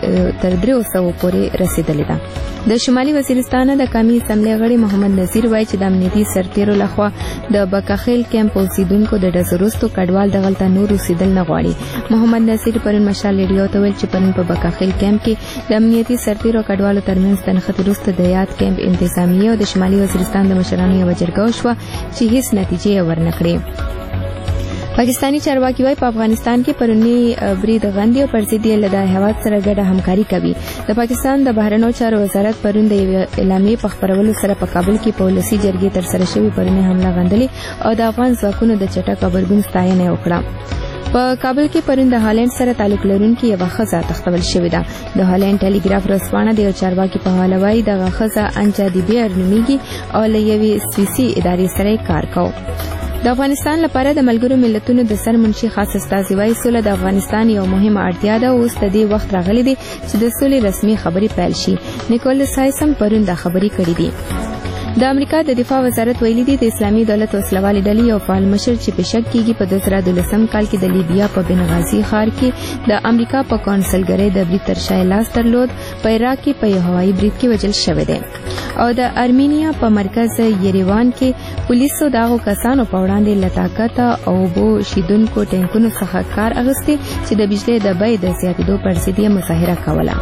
300 پورې رسیدلې ده. د شمالي وزیرستان د قومي اسمبلی غړي محمد نذیر وایي چې د امنیتي سرتیرو لخوا د بکاخیل کیمپ اوسیدونکو د ډزروستو کډوال دغلته نور اوسیدل نه غواړي. محمد نذیر پرون مشال ریډیو ته ویل چې پرون په بکاخیل کیمپ کې د امنیتي سرتیرو کډوالو ترمنځ د نښتې وروسته د یاد کیمپ انتظامیه او د شمالي وزیرستان د مشرانو یوه جرګه وشوه چې هیڅ نتیجې یې ورنکړې. پاکستانی چارواکي وايي په افغانستان کې پرونی برید غندي او پر ضد یې له د هیواد سره ګډه همکاري کوي. د پاکستان د بهرنیو چارو وزارت پرون د اعلامیې په خپرولو سره په کابل کې په ولسي جرګې ترسره شوې پرونی حمله غندلې او د افغان ځواکونو د چټک غبرګون ستاینه وکړه. په کابل کې پرون د هالند سره تعلق لرونکي یوه ښځه تښتول شوې ده. د هالند ټلیګراف ورځپاڼه د یو چارواکي په حواله وایي دغه ښځه انجا دی بیر نومیږي او له یوې سویسي ادارې سره کار کوي. د افغانستان لپاره د ملګرو ملتونو د سرمنشي خاص استازي وايي سوله د افغانستان یو مهمه اړتیا ده او اوس د دې وخت راغلی دی چې د سولې رسمي خبرې پیل شي. نیکولس هایسم پرون دا خبرې کړې دي. د امریکا د دفاع وزارت ویلي دی د اسلامي دولت وسلوالې ډلې یو فعال مشر چې په شک کېږي په 2012 کال کې د لیبیا په بنغازي ښار کې د امریکا په کونسلګرۍ د برید تر شا لاس درلود په عراق کې په یو هوایي برید کې وژل شوی دی. او د ارمینیا په مرکز یریوان کې پولیسو دغو کسانو په وړاندې له طاقته او اوبو شیدونکو ټینکونو څخه کار اخیستی چې د بجلۍ د بیې د زیاتېدو پر ضد یې مظاهره کوله.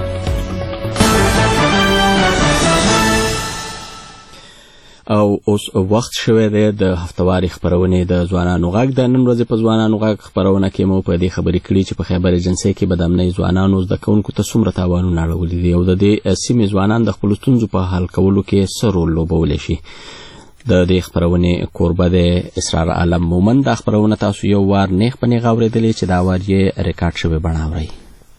او اوس وخت شوی دی د هفتواري خبرونې د ځوانانو غږ. د نن ورځې په ځوانانو غږ خبرونه کې مو په دې خبرې کړي چې په خیبر ایجنسۍ کې به د امنۍ ځوانانو زده کوونکو ته څومره تاوانونه اړولي دي او د دې سیمې ځوانان د خپلو ستونزو په حل کولو کې څه رول لوبولی شي. د دې خبرونې کوربه د اسرار عالم مومن. دا خبرونه تاسو یو وار نیغ په نیغ اورېدلې چې دا وار یې ریکارډ شوې بڼه اورئ.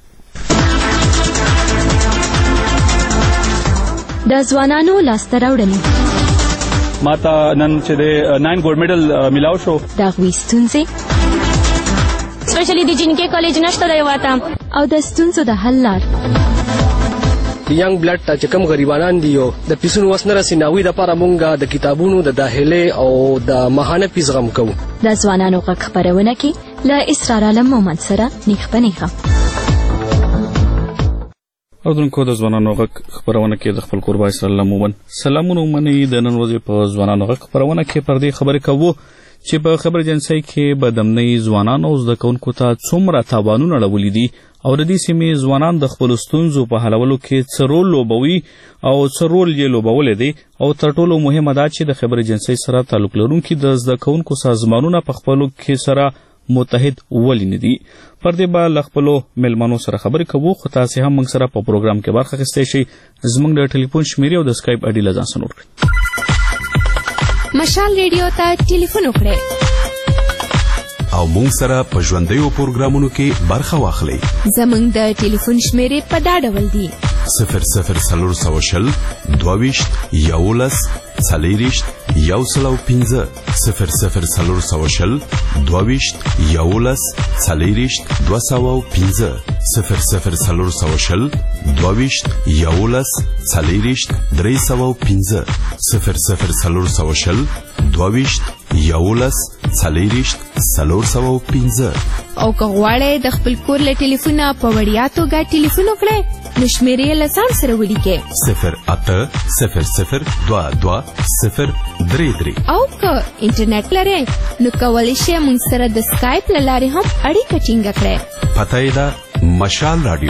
د ځوانانو لاسته راوړنې ماته نن چې د 9 ګولډ میډل ملاو شو. د هغوی ستونزې سپیشلی د جنکې کالج نشته دی واته او د ستونزو د حل لار. د ینګ بلډ ته چې کوم غریبانان دي او د پیسونو وس نه رسي ناوی د پاره مونږ د کتابونو د داخلي او د ماهانه پیس غم کوو. د ځوانانو غږ خبرونه کې له اسرار عالم مومند سره نیغ په نیغه. اردوونکو د ځوانانو غږ خبرونه کې د خپل کوربه اسرار عالم مومند سلامونه ومنئ. د نن ورځې په ځوانانو غږ خبرونه کې پر دې خبرې کوو چې په خبر ایجنسۍ کې به د امنۍ ځوانانو او زده کوونکو ته څومره تاوانونه اړولي دي او د دې سیمې ځوانان د خپلو ستونزو په حلولو کې څه رول لوبوي او څه رول یې لوبولی دی او تر ټولو مهمه دا چې د خبر ایجنسۍ سره تعلق لرونکي د زده کوونکو سازمانونه په خپلو کې سره متحد ولې نه دي. پر دې به له خپلو میلمنو سره خبرې کوو خو تاسې هم موږ سره په پروګرام کې برخه اخیستی شئ. زموږ د ټلیفون شمیرې او د سکایپ آیډي له ځان سره نوټ کړئ. مشال ریډیو ته ټلیفون وکړئ او موږ سره په ژوندیو پروګرامونو کې برخه واخلئ. زموږ د ټلیفون شمیرې په دا ډول دي: 00 22 11 40 105 00 22 11 40 205 00 22 11 40 305 00 22 11 او که غواړئ د خپل کور له ټلیفونه په وړیا توګه ټلیفون وکړئ نو شمیرې یې له ځان سره ولیکئ 08002033 او که انټرنیټ لرئ نو کولی شئ موږ سره د سکایپ له لارې هم اړیکه ټینګه کړئ. پته یې ده مشال راډیو.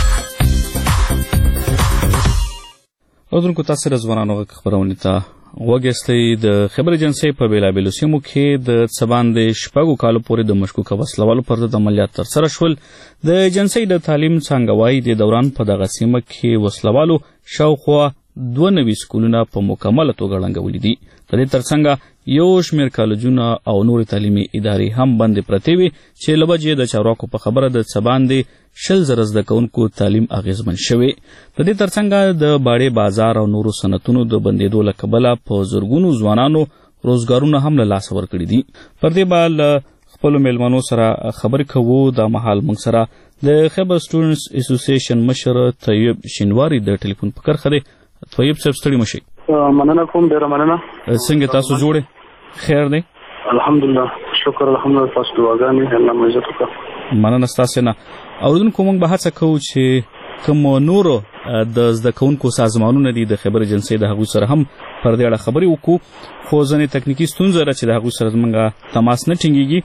اردوونکو تاسو د ځوانانو غږ خپرونې ته غوږ یاستئ. د خیبر ایجنسۍ په بېلابېلو سیمو کې د څه باندې 6 کالو پورې د مشکوکه وسلوالو پر ضد عملیات ترسره شول. د ایجنسۍ د تعلیم څانګه وایي د دوران په دغه سیمه کې وسلوالو شاوخوا 92 سکولونه په مکمله توګه ړنګولي دي. د دې ترڅنګ یو شمېر کالجونه او نورې تعلیمي ادارې هم بندې پرتې وې چې له وجې د چارواکو په خبره د څه باندې 100,000 زده کوونکو تعلیم اغېزمن شوی. د دې ترڅنګ د باړې بازار او نورو صنعتونو د بندېدو له کبله په زرګونو ځوانانو روزګارونه هم له لاسه ورکړي دي. پر دې به له خپلو میلمنو سره خبرې کوو. دا مهال موږ سره د خیبر سټوډنټس اسوسییشن مشر طیب شینواري د ټلیفون په کرښه دی. طیب صاحب ستړي مشئ. مننه کوم، ډېره مننه. څنګه تاسو جوړې؟ خیر دی الحمدلله، شکر الحمدلله. تاسو دعاګانې الله مو عزت وکړه. مننه ستاسو نه. اورېدونکو موږ به هڅه کوو چې کوم نورو د زده کوونکو سازمانونه دي د خیبر ایجنسۍ د هغوی سره هم پر دې اړه خبرې وکړو، خو ځینې تکنیکي ستونزه ده چې د هغوی سره زموږ تماس نه ټینګېږي.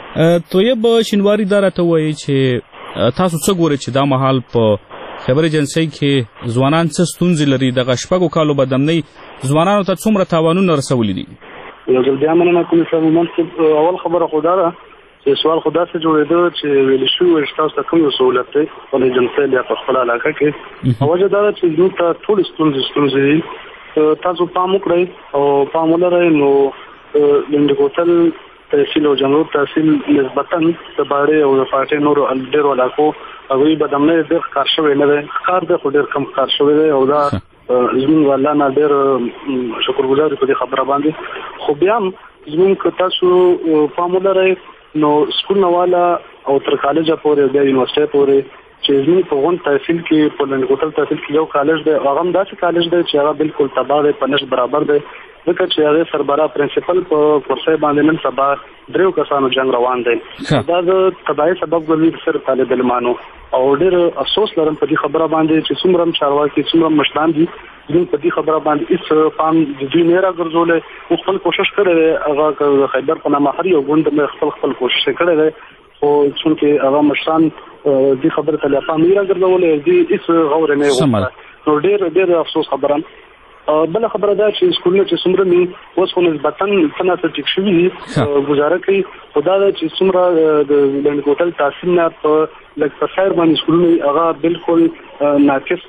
طیب شینواري دا راته ووایي چې تاسو څه ګورئ چې دا مهال په خیبر ایجنسۍ کې ځوانان څه ستونزې لري؟ دغه 6 کالو بدمنۍ ځوانانو ته څومره تاوانونه رسولي دي؟ یو ځل بیا مننه کوم صاحب. اول خبره خو دا ده چې سوال خو داسې جوړېده چې ویل شوي چې تاسو ته کوم یو سهولت دی په ایجنسۍ یا په خپله علاقه کې. وجه دا ده چې زموږ ته ټولې ستونزې دي. تاسو پام وکړئ او پام ولرئ نو لنډ کوتل تحصیل او جنرال تحصیل نسبتا د باړې او د پاټې نورو ډېرو علاقو هغوی بدمنۍ ډېر ښکار شوی نه دی. ښکار دی خو ډېر کم ښکار شوی دی او دا زموږ الله نه ډېر شکرګزار په دې خبره باندې. خو بیا هم زموږ که تاسو پام ولرئ نو سکولونه والا او تر کالجه پورې بیا یونیورسټۍ پورې چې زموږ په غونډ تحصیل کې په لنډ کوتل تحصیل کې یو کالج دی، هغه هم داسې کالج دی چې هغه بالکل تباه دی، په نشت برابر دی. ځکه چې هغې سربراہ پرنسپل په کرسۍ باندې نن سبا 3 کسانو جنګ روان دی. دا د تباهۍ سبب ګرځي صرف طالب علمانو. او ډېر افسوس لرم په دې خبره باندې چې څومره هم چارواکي څومره مشران دي زموږ په دې خبره باندې هېڅ پام د دوی نه راګرځولی. موږ خپل کوشش کړی دی، هغه خیبر په نامه هر یو ګوند خپل کوشش یې کړی دی، خو چونکې هغه مشران دې خبرې ته لا پام نه راګرځولی، دې هېڅ غور نه یې وکړه. نو ډېر افسوس خبره. بله خبره دا چې سکولونه چې څومره مې اوس خو نسبتا څه ناڅه ټیک شوي دي، ګزاره کوي. خو دا ده چې څومره د لنډ کوتل تحصیل نه په لږ په سایر باندې سکولونه هغه بالکل ناقص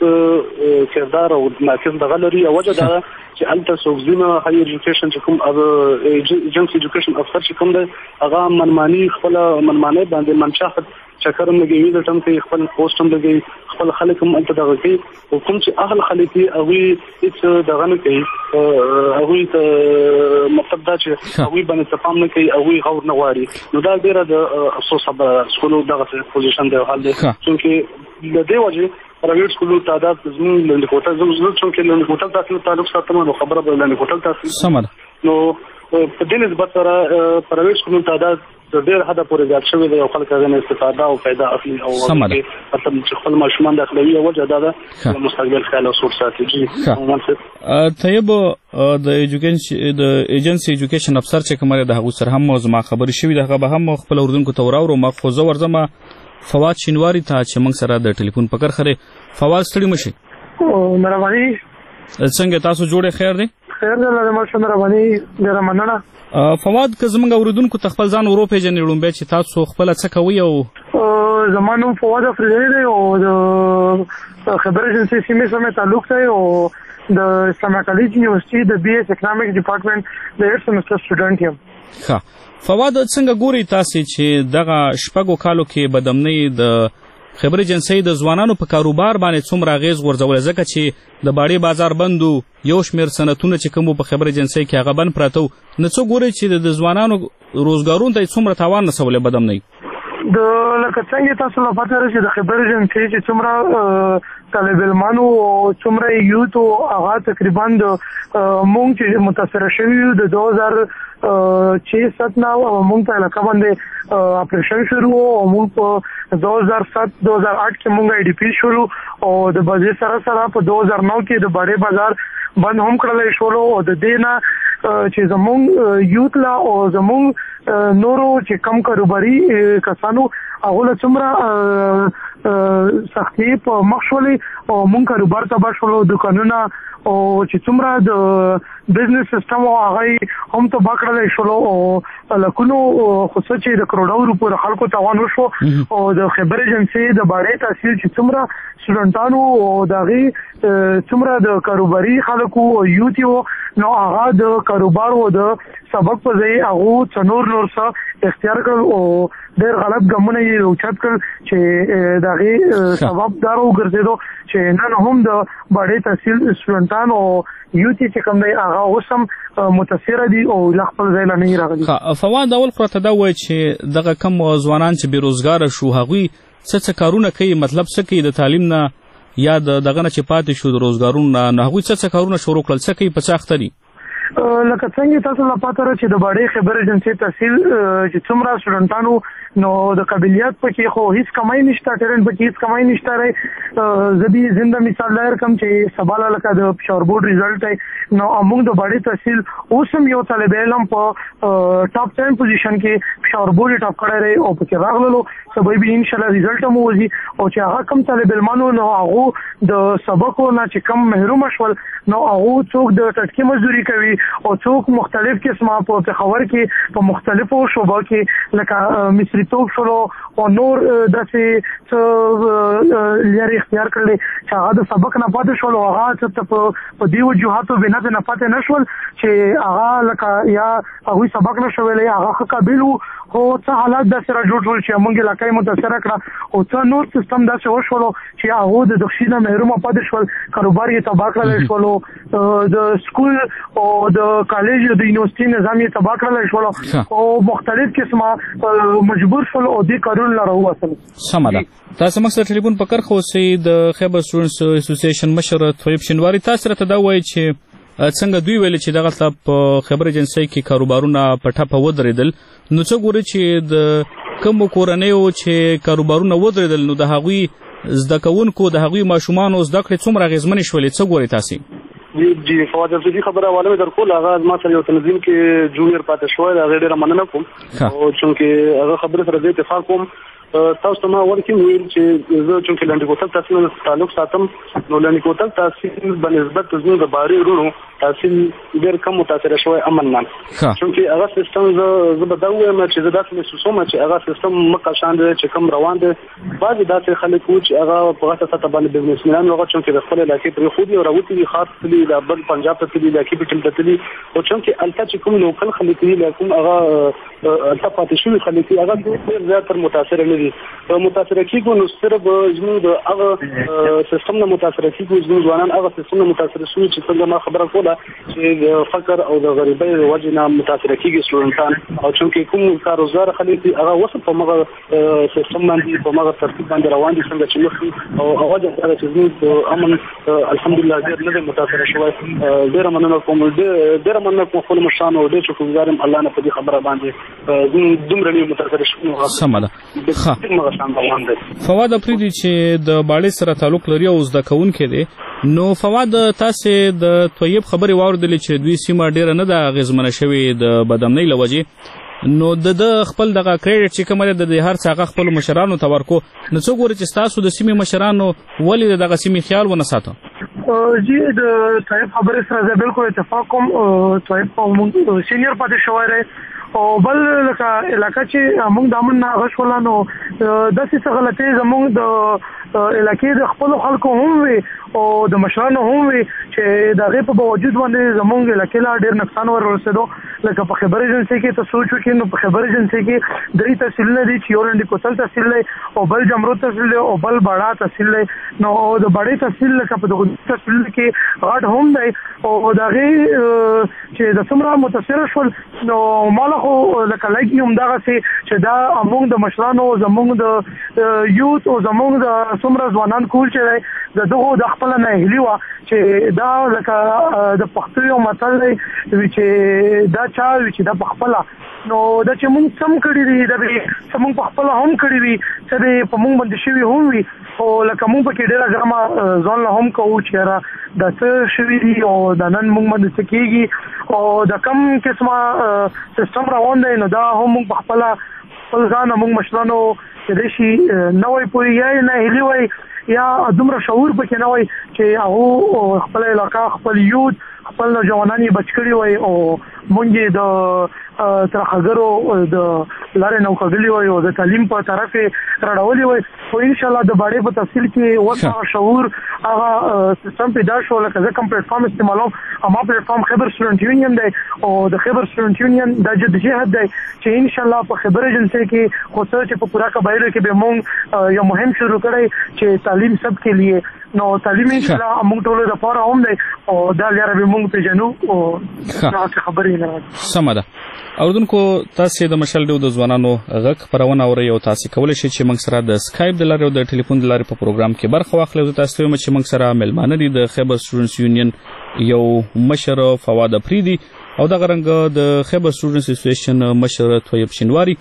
کردار او ناقص دغه لري. او وجه دا ده چې هلته څوک ځینې هایر ایجوکیشن چې کوم ایجنس ایجوکیشن افسر چې کوم دی هغه منماني خپله منمانۍ باندې منشاخت چکر هم لګوي، د ټم کوي، خپل پوسټ هم لګوي، خپل خلک هم هلته دغه کوي. او کوم چې اهل خلک دي هغوی هېڅ دغه نه کوي، هغوی ته مطلب دا چې هغوی باندې څه پام نه کوي، هغوی غور نه غواړي. نو دا ډېره د افسوس خبره ده. سکولو دغسې پوزیشن دی او حال دی، چونکې له دې وجې پرایویټ سکولو تعداد زموږ لنډ کوتل چونکې لنډ کوتل تحصیل تعلق ساتم نو خبره به لنډ کوتل تحصیل نو په دې نسبت سره پرایویټ سکولو تعداد ډېر حده پورې زیات شوی دی او خلک هغې نه استفاده او فایده اخلي او مطلب چې خپل ماشومان داخلوي. او وجه دا ده مستقبل خیال او سوچ ساتي. طیب د ایجنسي ایجوکیشن افسر چې کوم د هغوی سره هم زما خبرې شوي دي، هغه به هم خپل اورېدونکو ته وراوړم. خو زه ورځم فواد شینواري ته چې موږ سره د ټلیفون په کرښه دی. فواد ستړي مشئ. مهرباني. څنګه تاسو جوړې؟ خیر دی؟ خیر دی الله مو مهرباني، ډېره مننه. فواد که زموږ اورېدونکو ته خپل ځان ورو پېژنې لومبی چې تاسو خپله څه کوئ؟ او زما نوم فواد افریدی دی او د خیبر ایجنسۍ سیمې سره مې تعلق دی او د اسلامیا کالج یونیورسټي د BS اکنامکس ډپارټمنټ د 8 سیمسټر سټوډنټ یم. ښه فواد، څنګه ګورئ تاسې چې دغه 6 کالو کې بدمنۍ د خیبر ایجنسۍ د ځوانانو په کاروبار باندې څومره اغېز غورځولی؟ ځکه چې د باړې بازار بند و، یو شمېر صنعتونه چې کوم په خیبر ایجنسۍ کې هغه بند پراته و. نو څه ګورئ چې د ځوانانو روزګارونو ته یې څومره تاوان رسولی بدمنۍ؟ د لکه څنګه تاسو لا پته لرئ چې د خیبر ایجنسۍ چې څومره طالب علمانو څومره یوت او هغه تقریبا د مونږ چې متاثر شوي د 2006 نه مونږ ته علاقه باندې اپریشن شروع او مونږ په 2007-2008 کې مونږ آی ډي پی شروع او د بازي سره په 2009 کې د بڑے بازار بند هم کړل شو او د دینا چې زمونږ یوت لا او زمونږ نورو چې کم کاروباري کسانو هغه له څومره سختي په مخشولي او مونږ کاروبار تبا شولو دکانونه او چې څومره د بزنس سیستم او هغه هم تبا کړل شولو او لکونو خصوصي د کروڑو روپو خلکو توان وشو او د خبر ایجنسی د باندې تاثیر چې څومره سټوډنټانو او دغه څومره د کاروباري خلکو یوتیو نو هغه د کاروبار او د سبق په ځای هغه څنور څه اختیار کړ او ډېر غلط ګامونه یې اوچت کړ چې دغه سبب دارو ګرځیدو چې نن هم د باندې تحصیل سټوډنټانو او یوتی چې کوم دی هغه اوسم متاثر دي او خپل ځای نه راغلي. فواد اول خو ته دا وایي چې دغه کم ځوانان چې بیروزګار شو هغوی څه کارونه کوي مطلب څه کوي د تعلیم نه یا دغه نه چې پاتې شو د روزګارونو نه هغوی څه کارونه شروع کړل څه کوي په څه اخته دي؟ لکه څنګه تاسو لا پاتره چې د باندې خبر ایجنسی تحصیل چې څومره سټوډنټانو نو د قابلیت پکې خو هیڅ کمای نشته ټیلنټ پکې هیڅ کمای نشته رہی زدي زنده مثال لر کم چې سباله لکه د پشاور بورډ ریزلټ نو موږ د باندې تحصیل اوسم یو طالب علم په ټاپ 10 پوزیشن کې پشاور بورډ ټاپ کړی رہی او پکې راغلو سبا به ان شاء الله ریزلټ مو وځي او چې هغه کم طالب علمانو نو هغه د سبقو نه چې کم محروم شول نو هغه څوک د ټټکی مزدوري کوي او څوک مختلف قسمه په خبر کې په مختلفو شوبو کې لکه مصری توپ شلو او نور داسې لري اختیار کړل چې هغه د سبق نه پاتې شول او هغه په دی وجوهاتو بنا نه پاتې نشول چې هغه لکه یا هغه سبق نشوي هغه قابل او څه حالات د سره جوړ شول چې موږ لکه متاثر کړه او څه نور سیستم داسې وشول چې هغه د دښینه محروم پاتې شول کاروبار یې تباہ کړل شول د سکول او د کالج د یونیورسيټي نظام یې تباہ کړل شول او مختلف قسمه مجبور شول او دې کارونه لرو اصل سماده تاسو مخ ټلیفون پکړ خو سي د خیبر سټوډنټس اسوسییشن مشر طيب شنواری تاسو ته دا وایي چې څنګه دوی ویل چې دغه په خبر ایجنسی کې کاروبارونه په ټاپه ودرېدل نو څه ګوري چې د کوم کورنیو چې کاروبارونه ودرېدل نو د هغوی زده کوونکو د هغوی ماشومانو زده کړې څومره اغېزمنې شولې څه ګوري تاسو؟ جی فواد افزودي خبره حواله در کول هغه ما سره یو تنظیم کې جونیئر پاتې شوی هغه ډېر مننه کوم او چې هغه خبره سره دې اتفاق کوم تاسو ته ما ورته ویل چې زه چې لاندې کوتل تاسو نه تعلق ساتم نو لاندې کوتل تاسو په نسبت زموږ د باري ورونو تاسو ډېر کم متاثر شوی امن نه چې هغه سیستم زه به دا وایم چې زه داسې محسوسوم چې هغه سیستم مکه شان دی چې کم روان دی بعضې داسې خلک وو چې هغه په غټه سطح باندې بزنسمنان هغه چې د خپل علاقې پرې خودي او راوتي دي خاص تلي د بل پنجاب ته تلي علاقې په ټیم ته تلي او چې الته چې کوم لوکل خلک دي لکه هغه الته پاتې شوي خلک دي هغه ډېر زیاتره متاثر نه دي متاثر کیږي نو صرف زموږ د هغه سیستم نه متاثر کیږي زموږ ځوانان هغه سیستم نه متاثر شوي چې څنګه ما خبره کوله چې فقر او د غریبۍ د وجې نه متاثر کیږي سټوډنټان او چې کوم کاروبار خلک دي هغه وسه په مغه سیستم باندې په مغه ترتیب باندې روان دي څنګه چې مخکې او هغه د زموږ امن الحمدلله ډېر نه متاثر شوی ډېر مننه کوم خپل مشان او ډېر شکر گزارم الله نه په دې خبره باندې دومره نه متاثر شوی سمه ده فواد افریدي چې د باړې سره تعلق لري او زده کوونکی دی نو فواد تاسو د طيب خبري واوردلې چې دوی سیمه ډیره نه د اغیزمنه شوی د بدامنۍ لوجه نو د خپل دغه کریډټ چې کومه د هر څه خپل مشرانو ته ورکو نو څو ګوري چې تاسو د سیمه مشرانو ولې دغه سیمه خیال ونه ساتو جی د طيب خبره سره بالکل اتفاق کوم طيب سینیئر پاتې شوی دی او بل لکه علاقه چې موږ دامن نه غشولانو داسې څه غلطي زموږ د علاقې د خپل خلکو هم وي او د مشرانو هم وي چې دغه په باوجود باندې زموږ علاقې لا ډېر نقصان ورسېدو لکه په خبر ایجنسی کې ته سوچ وکړئ نو په خبر ایجنسی کې درې تحصیلونه دي چې یو لاندې کوتل تحصیل دی او بل جمرود تحصیل دی او بل باړه تحصیل دی نو د باړې تحصیل لکه په دغه تحصیل کې غاټ هم دی او دغه چې د څومره متاثر شول نو مال خو لکه لایک نوم دغه چې دا موږ د مشرانو زموږ د یوت او زمونږ د څومره ځوانان کول چې د دغو د خپل نه هلي وه چې دا لکه د پښتو یو متل دی چې دا چا وي چې دا په خپله نو دا چې مونږ سم کړي دي دا به مونږ په خپله هم کړي وي چې د په مونږ باندې شوي هم وي او لکه مونږ پکې ډېره ګرمه ځان له هم کوو چې یاره دا څه شوي دي او دا نن مونږ باندې څه کېږي او د کوم قسمه سیسټم روان دی نو دا هم مونږ په خپل ځان مونږ مشرانو کېدای شي نه وای پوهېږي نه هیلي وای یا دومره شعور پکې نه وای چې هغو خپل علاقه خپل یوت خپل جوانان یې بچ کړي وای او مونږ یې د ترخګرو د لارې نوکګلي وای او د تعلیم په طرف یې راړولي وای خو انشاءالله د باړې په تفصیل کې اوس هغه شعور هغه سیستم پیدا شو لکه زه کوم پلیټفارم استعمالوم اما پلیټفارم خیبر سټوډنټ یونین دی او د خیبر سټوډنټ یونین دا جدوجهد دی چې انشاءالله په خیبر ایجنسۍ کې خو څه چې په پوره قبایلو کې به مونږ یو مهم شروع کړی چې تعلیم سب کې لیے نو تعلیم انشاءالله موږ ټول د پاره هم دی او دا لاره به موږ پیژنو او څه خبرې نه سم ده اوردونکو تاسو د مشال ډیو د ځوانانو غږ خبرونه اورئ او تاسو کولی شئ چې موږ سره د سکایپ د لارې او د ټلیفون د لارې په پروګرام کې برخه واخلئ او تاسو ته چې موږ سره ملمانه دي د خیبر سټوډنټس یونین یو مشر فواد افریدي او د غرنګ د خیبر سټوډنټس اسوسییشن مشر طیب شینواری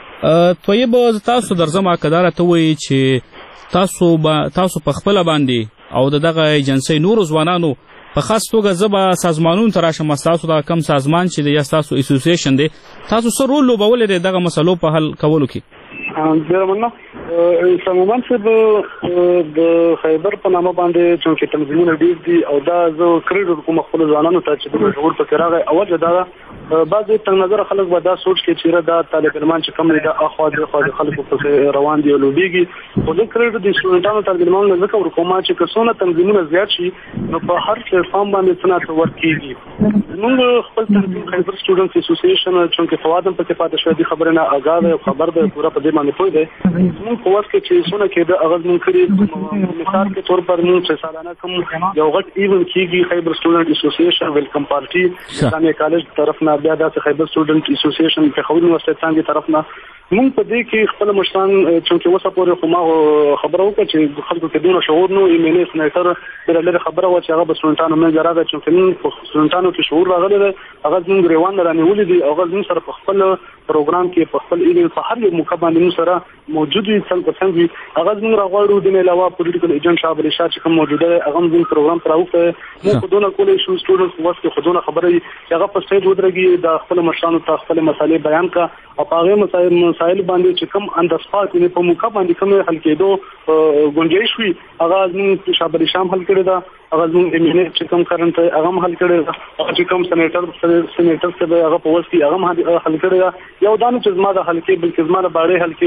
طیب تاسو درځم کدار ته وایي چې تاسو په خپل باندې او دغه ایجنسی نور ځوانانو په خاص توګه زبا سازمانونو ته راشم تاسو دا کم سازمان چې د تاسو اسوسییشن دی تاسو څه رول لوبولی دی دغه مسلو په حل کولو کې ډېره مننه سازمان صاحب د خیبر په نامه باندې چې تنظیمونه ډېر دي او دا زه کریډ کوم خپل ځوانانو ته چې د شعور پکې راغی اوجه دا بعضې تنګ نظر خلک به دا سوچ کې چې دا طالب علمان چې کم دی دا اخوا د خلکو پسې روان دي او لوبېږي خو زه کریډ د سټوډنټانو طالب علمانو نه ځکه ورکوم چې که څونه تنظیمونه زیات شي نو په هر پلیټفارم باندې څه نه ورک کېږي زموږ خپل تنظیم خیبر سټوډنټس اسوسییشن چې فواد هم پکې پاتې شوی دي خبره نه آګاه دی او خبر دی پوره په دې باندې پوه دی زموږ په وخت کې چې څونه کېده هغه زموږ کړي مثال کې طور پر موږ چې سالانه کوم یو غټ ایونټ کېږي خیبر سټوډنټ اسوسییشن ویلکم پارټي اسلامي کالج طرف نه بیا د خیبر سټوډنټ اسوسییشن په خبرو یونیورسيټي څنګه طرف نه مونږ په دې کې خپل مشران چې اوسه پورې خو ما خبره وکړه چې خلکو کې دونه شعور نو ایمنه سنټر د لری خبره و چې هغه به سټوډنټانو نه راغی چې موږ سټوډنټانو کې شعور راغلی دی هغه موږ ریوان رانیولې دي هغه موږ سره په خپل پروګرام کې په خپل ایونت په هر یو موقع باندې موږ سره موجود وي څنګه وي هغه موږ راغواړو د نه علاوه پولیټیکل ایجنټ شاه علي شاه چې کوم موجوده هغه موږ پروګرام تراوخه موږ په دونه کولای شو سټوډنټس واسطه خودونه خبره هغه په سټیج ودرېږي د خپل مشرانو ته خپل مسالې بیان کا او هغه مسایل باندې چې کوم اند سپاټ نه په موقع باندې کوم حل کېدو گنجائش وي هغه موږ شاه علي شاه حل کړی دا هغه موږ ایمنه چې کوم کرنٹ هغه حل کړی دا چې کوم سېنیټر څه هغه په واسطه هغه حل کړی دا یو دانه چې زما د حل کې بلکې زما د باړې حل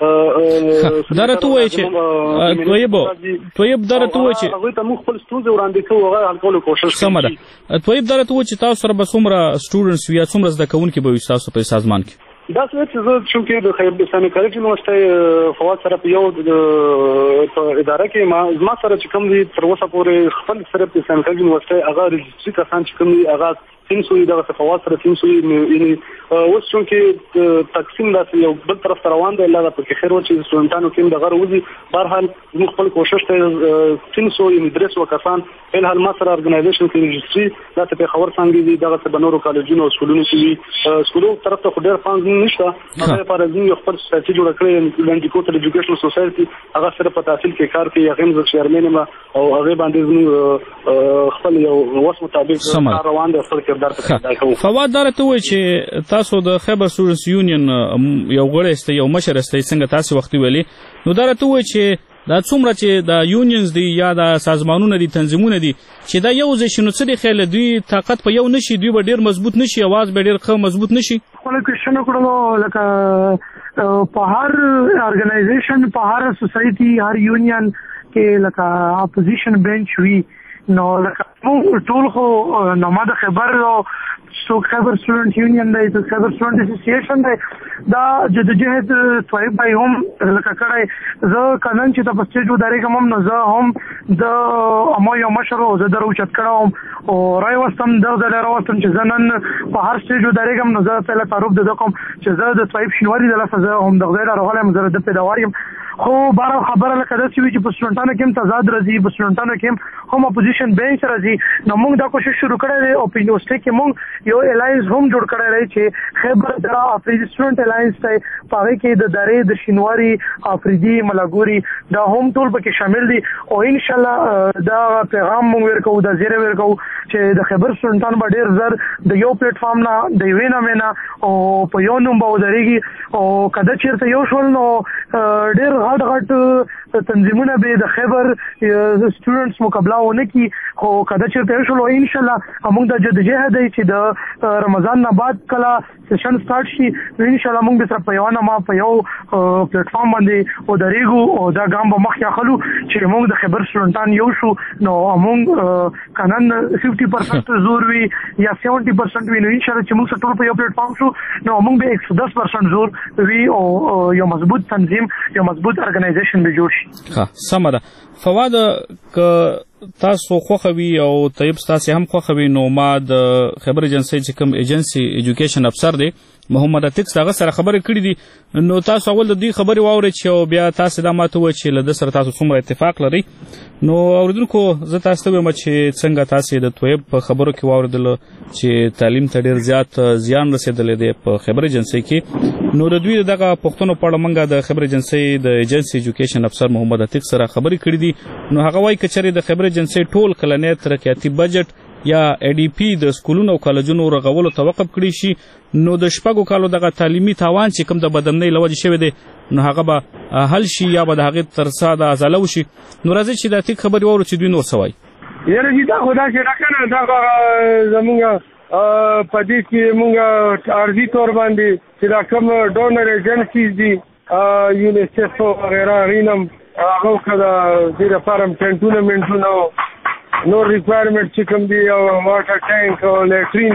کې درته وایي چې طيب درته وایي چې هغه ته موږ خپل ستونزې وړاندې کوو هغه حل کولو کوشش کوو سم ده طيب درته وایي چې تاسو سره به څومره سټوډنټس یا څومره زده کوونکي به وي تاسو په سازمان کې دا څه چې زه چې د خیبر اسلامي کالج یونیورسيټي فواد سره په یو اداره کې ما سره چې کوم دي تر اوسه پورې خپل سره په اسلامي کالج یونیورسيټي هغه رجستري کسان چې کوم دي هغه تینسوی دغه فواد سره تینسوی یعنی اوس چې تقسیم داسې یو بل طرف ته روان دی الله په خیر و چې سټوډنټانو کې دغه وځي بهرحال موږ خپل کوشش ته تینسوی یعنی درس وکسان په حال ما سره ارګنایزیشن کې رجستري داسې په خبر څنګه دي دغه څه بنورو کالجونو او سکولونو کې سکولو طرف ته خډیر فانډ نشته هغه پر ځین یو خپل سټاتي جوړ کړی لنډیکوټر ایجوکیشنل سوسایټي هغه سره په تحصیل کې کار کوي هغه مزه چیرمن ما او هغه باندې خپل یو وس مطابق روان دي خپل فواد درته وایي چې تاسو د خیبر سټوډنټس یونین یو غړی استئ یو مشر استئ څنګه تاسو وخت ویلي نو درته وایي چې دا څومره چې د یونینز دي یا د سازمانونو دي تنظیمونه دي چې دا یو ځای شنو څه دی خیال دوی طاقت په یو نشي دوی به ډیر مضبوط نشي आवाज به ډیر ښه مضبوط نشي خو لکه شنو کړو لکه په هر ارګنایزیشن په هر سوسایټي هر یونین کې لکه اپوزیشن بنچ وی نو لکه ټول خو نو د خبر سو خیبر سټوډنټ یونین دی د خیبر سټوډنټ اسوسییشن دی دا جدوجهد طيب بای هم لکه کړی زه کنن چې تاسو چې جوړ درې کوم نو زه هم د امو یو مشر او زه درو چت کړم او راي واستم د راوستم چې زنن په هر سټیج جوړ درې کوم نو زه په تعارف د کوم چې زه د طيب شنواری د لفظ هم د غیر راغلم زه د پیداواریم خو بار خبره لکه داسې وي چې په سټوډنټانو کې هم تضاد راځي، په سټوډنټانو کې هم اپوزیشن بینچ راځي. نو موږ دا کوشش شروع کړی دی او په یونیورسټۍ کې موږ یو الاینس هم جوړ کړی دی چې خیبر دره افریدي سټوډنټ الاینس دی. په هغې کې د درې، د شینواري، افریدي، ملاګوري دا هم ټول پکې شامل دي. او انشاءالله دا پیغام موږ ورکوو، دا زیری ورکوو چې د خیبر سټوډنټان به ډېر زر د یو پلیټ فارم نه د یوې نامې او په یو نوم به ودرېږي. او که دا چېرته یو شول نو ډېر غټ تنظیمونه به د خیبر سټوډنټس مقابله ونه کړي. خو که دا چېرته یو شول انشاءالله موږ دا جدوجهد دی چې د رمضان نه بعد کله سیشن سټارټ شي نو انشاءالله موږ به سره په یوه نامه په یو پلیټ فارم باندې ودرېږو او دا ګام به مخکې اخلو چې موږ د خیبر سټوډنټان یو شو. نو موږ که نن 50% زور وي یا 70% وي نو انشاءالله چې موږ ټول په یو پلیټ فارم شو نو موږ به 110% زور وي او یو مضبوط تنظیم، یو مضبوط ارګنایزیشن به جوړ شي. ها سمه ده. فواد که تاسو خوښوي او طیب ستاسې هم خوښوي نو ما د خیبر ایجنسۍ چې کوم ایجنسي ایجوکیشن افسر دی محمد عتیق هغه سره خبرې کړې دي. نو تاسو اول د دوی خبرې واورئ چې بیا تاسو دا ماته ووایئ چې له ده سره تاسو څومره اتفاق لرئ. نو اورېدونکو زه تاسو ته وایم چې څنګه تاسې د طیب په خبرو کې واورېدله چې تعلیم ته ډېر زیات زیان رسېدلی دی په خیبر ایجنسۍ کې. نو د دوی دغه پوښتنو په اړه موږ د خیبر ایجنسۍ د ایجنسي ایجوکیشن افسر محمد عتیق سره خبرې کړې دي. نو هغه وایي که چېرې د خیبر ایجنسۍ ټول کلنی ترقیاتي بجټ یا ADP د سکولونو او کالجونو رغولو ته وقف کړی شي نو د 6 کالو دغه تعلیمي تاوان چې کوم د بدمنۍ له وجې شوی دی نو هغه به حل شي یا به د هغې تر څا د ازاله وشي. نو راځئ چې د عتیق خبرې واورو چې دوی نور څه وایي. یاره چې دا خو داسې نه که نه دا زمونږ په دې کې مونږ عرضي طور باندې چې دا کوم ډونر ایجنسیز دي یونیسیف وغیره هغې نه هغه که د دې لپاره هم ټینټونه منټونه نور ریکوایرمنټ چې کوم دي او واټر ټینک او لیټرین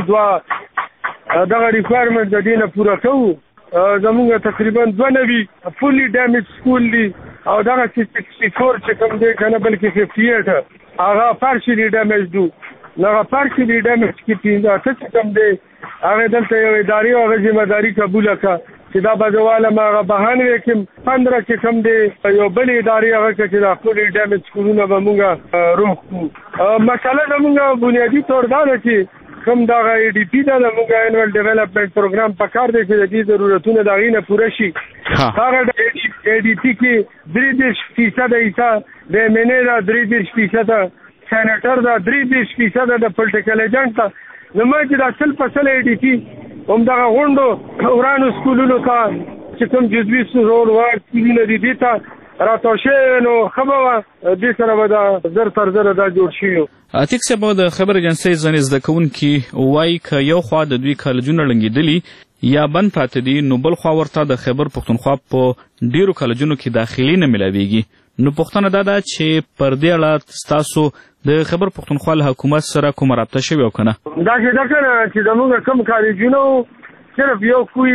دغه ریکوایرمنټ د دې نه پوره کوو. زمونږ تقریبا 92 فولي ډیمیج سکول دي او دغه 64 چې کوم دی که نه بلکې 58 هغه پارشلي ډیمیج دو. هغه پارشلي ډیمیج کې 15 چې کوم دی هغې دلته یو ادارې او هغه ذمهداري قبوله کړه چې دا به زه والم هغه بهانې وکړم. 15 چې کوم دی یو بلې ادارې هغه کړه چې دا فولي ډیمیج سکولونه به مونږ روغ کړو. مسله زمونږ بنیادي طور دا ده چې کوم دغه ADP ده زمونږ انوال ډیولپمنټ پروګرام په کار دی چې د دې ضرورتونه د هغې نه پوره شي. هغه د ADP کې 33% حصه د MNA ده، 33% سینیټر ده، 33% د پولیټیکل ایجنټ ده. نو ما چې دا 100% ADP همدغه غونډو ورانو سکولونو ته چې کوم جزوي سکولونه دي دې ته راتاو شوی نو ښه به وه دې سره به دا زر تر زره دا جوړ شوي. عتیق صاحب د خیبر ایجنسۍ ځینې زده کوونکي وایي که یو خوا د دوی کالجونه ړنګېدلي یا بند پاتې دي نو بل خوا ورته د خیبر پښتونخوا په ډېرو کالجونو کې داخلي نه میلاویږي. نو پوښتنه دا ده چې پر دې اړه ستاسو د خیبر پښتونخوا له حکومت سره کومه رابطه شوې او که نه؟ داسې ده که نه چې زمونږ کوم کالجونه صرف یو کوی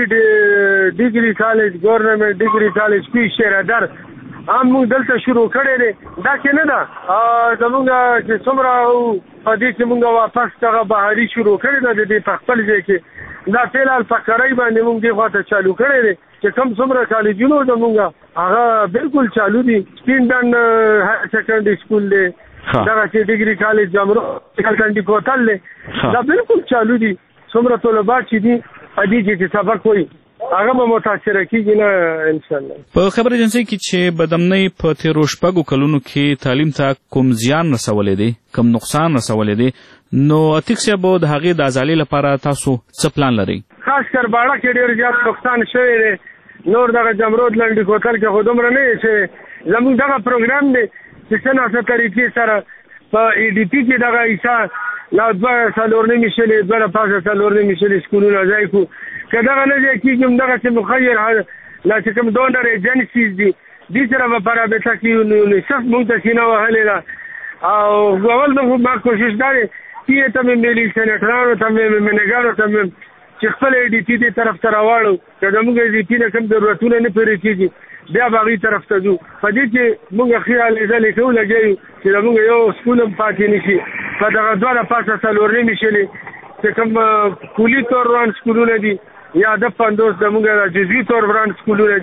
ډیګري کالج ګورنمنټ ډیګري کالج کوی شیردر هم موږ دلته شروع کړی دی. داسې نه ده زمونږ چې څومره په دې کې موږ واپس دغه بهاري شروع کړې ده د دې په خپل ځای کې دا فعلال په کرۍ باندې موږ دې خواته چالو کړی دی چې کوم څومره کالجونه زمونږ هغه بالکل چالو دي. سپینډن هایر سیکنډري سکول دی، دغه چې ډیګري کالج جامرو سیکنډري کوتل دی، دا بالکل چالو دي. څومره طلبات چې دي په دې کې سبق وایي هغه به متاثره کېږي نه انشاءالله. په خبر ایجنسۍ کې چې بدمنۍ په تېرو 6 کلونو کې تعلیم ته کوم زیان رسولی دی، کوم نقصان رسولی دی، نو عتیق صاحب د هغې د ازالۍ لپاره تاسو څه پلان لرئ؟ خاص کر باړه کې ډېر زیات نقصان شوی دی. نور دغه جمرود لنډي کوتل کې خو دومره نه چې زموږ دغه پروګرام دی چې څه ناڅه طریقې سره په ADP کې دغه حصه لا 2.5 شلې 2.5 شلې سکولونه ځای کړو. که دغه نه ځای کېږي همدغه چې مخیر لا چې کوم ډونر ایجنسیز دي دې سره به په رابطه کې یونیسف مونږ ته سینه وهلې ده او اول به ما کوشش دا دی چې ته مې ملي سینیټرانو ته مې منګانو ته مې چې خپل ADP دې طرف ته راواړو که زموږ ADP نه کوم ضرورتونه نه پوره کېږي بیا به هغې طرف ته ځو. په دې کې مونږ ښې هلې ځلې کوو لګیو چې زموږ یو سکول هم پاتې نه شي. په دغه 2.5 شلې چې کوم کلي طور روان سکولونه دي یا د 50 زموږ د جزوي طور روان سکولونه دي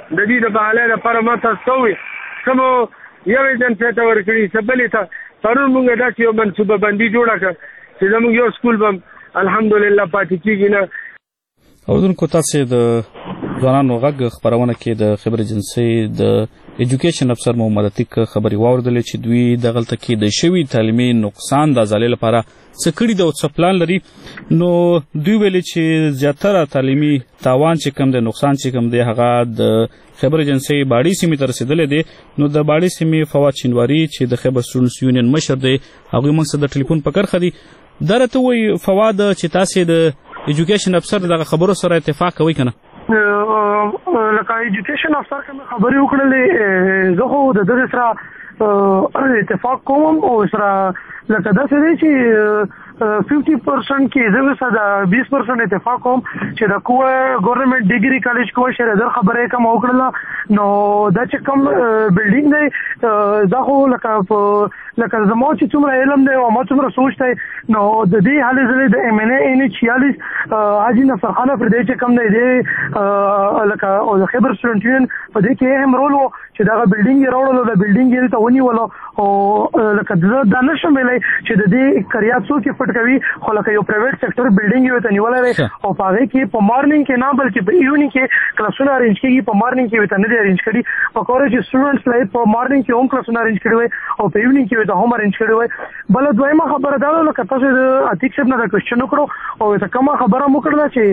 د دې د بحالۍ لپاره ما تاسو ته وویل کوم یو ایجنسۍ ته ورکړي څه بلې ته پرون موږ داسې یو منصوبه بندي جوړه کړه چې زموږ یو سکول به الحمدلله پاتې کېږي نه. اورېدونکو تاسې د ځوانانو غږ خپرونه کې د خبر ایجنسۍ د ایجوکیشن افسر محمد عتیق خبرې واوریدلې چې دوی دغلته کې د شوي تعلیمي نقصان د ازالې لپاره څه کړي دي او څه پلان لري. نو دوی ویلي چې زیاتره تعلیمي تاوان چې کوم دی نقصان چې کوم دی هغه د خبر ایجنسۍ باړې سیمې ته رسېدلی دی. نو د باړې سیمې فواد شینواري چې د خیبر سټوډنټس یونین مشر دی هغوی موږ سره د ټلیفون په کرښه دي. دا راته وایي فواد چې تاسې د ایجوکیشن افسر دغه خبرو سره اتفاق کوئ که نه؟ لکه ایجوکیشن افسر که مې خبرې وکړلې زه خو د دغې سره اتفاق کوم او سره لکه داسې دی چې 50% کې زه سره د 20% اتفاق کوم چې د کوه ګورنمنت ډیګري کالج کوه شهردار خبره کوم وکړله. نو دا چې کوم بلډینګ دی دا خو لکه زما چې څومره علم دی او ما څومره سوچ دی نو د دې حالې ځلې د MNA NH46 حاجي نصر خان پردې چې کوم دی دی لکه او د خیبر سټوډنټ یونین په دې کې هم رول و چې دا بلډینګ یې راوړلو د بلډینګ یې ته ونیولو او لکه دا نشم ویلی چې د دې کریات څوک یې فټ کوي خو لکه یو پرایویټ سیکټر بلډینګ یې ورته نیولی دی او په هغې کې په مارنینګ کې نه بلکې په ایونینګ کې کلاسونه ارینج کېږي په مارنینګ کې ورته نه دي ارینج کړي په کوره چې سټوډنټس لای په مارنینګ کې هم کلاسونه ارینج کړي وای او په ایونینګ کې ورته هم ارینج کړي وای. بل دویمه خبره دا ده لکه تاسو د عتیق صاحب نه دا کوېسچن وکړو او ورته کومه خبره مو کړله چې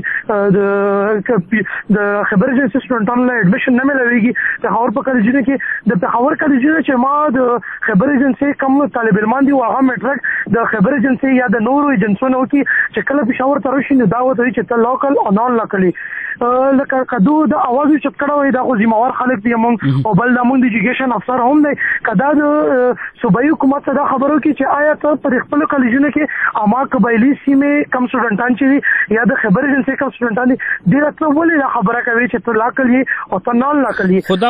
د خبر ایجنسۍ سټوډنټانو له اډمیشن نه میلاویږي پېښور په کالجونو کې د پېښور کالجونو چې ما د خبر ایجنسۍ کم طالب علمان دي هغه میټرک د خبر ایجنسۍ یا د نورو ایجنسونو کې چې کله پېښور ته راشي نو دا ورته وایي چې ته لوکل او نان لوکلي لکه کدو د اواز اوچت کړی وایي دا خو ذمهوار خلک دي موږ او بل دا موږ د ایجوکیشن افسر هم دی که دا د صوبایي حکومت ته دا خبرو کې چې آیا ته په خپلو کالجونو کې اما قبایلي سیمې کم سټوډنټان چې دي یا د خبر ایجنسۍ کم سټوډنټان دي دې راته ولې دا خبره کوي چې ته لاکل یې او ته نان لاکل یې خو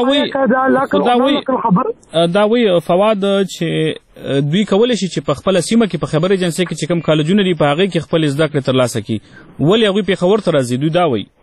دا وایي فواد چې دوی کولی شي چې په خپله سیمه کې په خبر ایجنسۍ کې چې کوم کالجونه دي په هغې کې خپل زده کړې ترلاسه کړي ولې هغوی پېښور ته راځي دوی دا وایي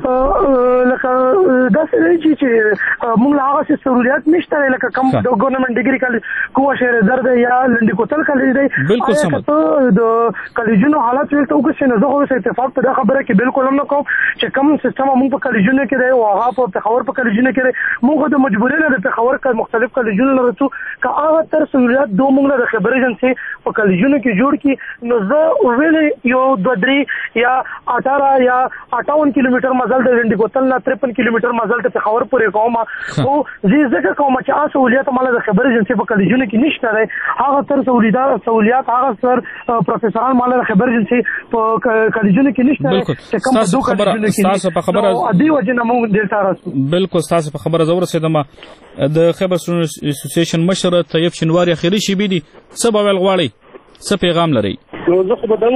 لکه داسې دی چې موږ له هغسې ضرورت نشته دی لکه کوم د ګورنمنټ ډیګري کالج کوه شهردار دی یا لنډي کوتل کالج دی بلکل آیا که ته د کالجونو حالات ورته وکړې نو زه خو اوس اتفاق په دا خبره کې بلکل هم نه کوم چې کوم سیستم موږ په کالجونو کې دی او هغه په پېښور په کالجونو کې دی موږ د مجبورۍ نه د پېښور مختلف کالجونو نه رسو که هغه تر سهولیات دو موږ د خبر ایجنسۍ په کالجونو کې جوړ کړي نو زه ویلې یو 2-3 یا 18 یا 58 کیلومتر مزل د لنډي کوتل نه 53 کیلومتر مزل ته پېښور پورې کوم او زه ځکه کوم چې هغه سهولیات ماله د خبر ایجنسۍ په کالجونو کې نشته دی هغه تر سهولیات هغه سر پروفیسوران ماله د خبر ایجنسۍ په کالجونو کې نشته دی چې کوم په دوه کالجونو کې ستاسو په خبره دې وجه نه موږ دلته راسو. بلکل ستاسو په خبره زه ورسېدم د خیبر سټوډنټس اسوسییشن مشر طیب شینواري اخري شیبې دي څه به ویل غواړئ څه پیغام لرئ؟ زه خو به دا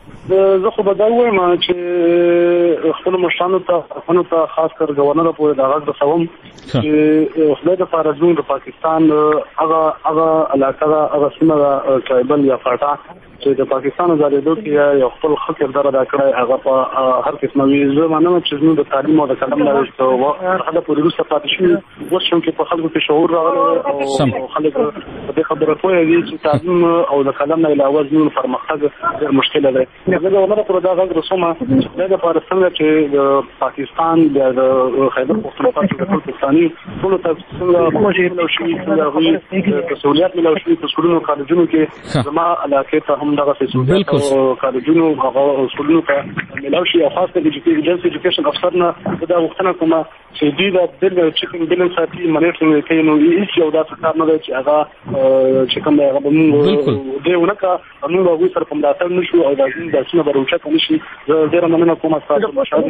وایم چې خپلو مشرانو ته خاص کر ګورنر پورې دا غږ رسوم چې خدای دپاره زموږ د پاکستان هغه علاقه ده هغه سیمه ده ټرایبل یا فاټا چې د پاکستان ازادېدو کې یو خپل ښه کردار ادا کړی هغه په هر قسمه وي. زه منم چې زموږ د تعلیم او د قلم نه هغه پورې وروسته پاتې شوي اوس هم چې په خلکو کې شعور راغلی او خلک په دې خبره پوه دي چې تعلیم او د قلم نه علاوه زموږ پرمختګ ډېر مشکله دی. زه د ګورنر پورې دا غږ رسوم چې خدای دپاره څنګه چې د پاکستان بیا د خیبر پښتونخوا چې د ټول پښتاني ټولو ته څنګه ملو شوي څنګه هغوی ته سهولیات ملو شوي په سکولونو کالجونو کې زما علاقې ته هم دغه سهولیات او کالجونو هغه سکولونو ته ملو شي او خاص د ایجوکیشن افسر نه دا غوښتنه کومه چې دوی د بل چیکینګ بیلنس ساتي منیټرینګ کوي نو هیڅ یو داسې کار نه دی چې هغه چې کوم دی هغه به موږ دې ونه کړه موږ هغوی سره په ملاتړ نه شو او دا زموږ درسونه به راوچته نه شي. زه ډېره مننه کوم ستاسو مشاهد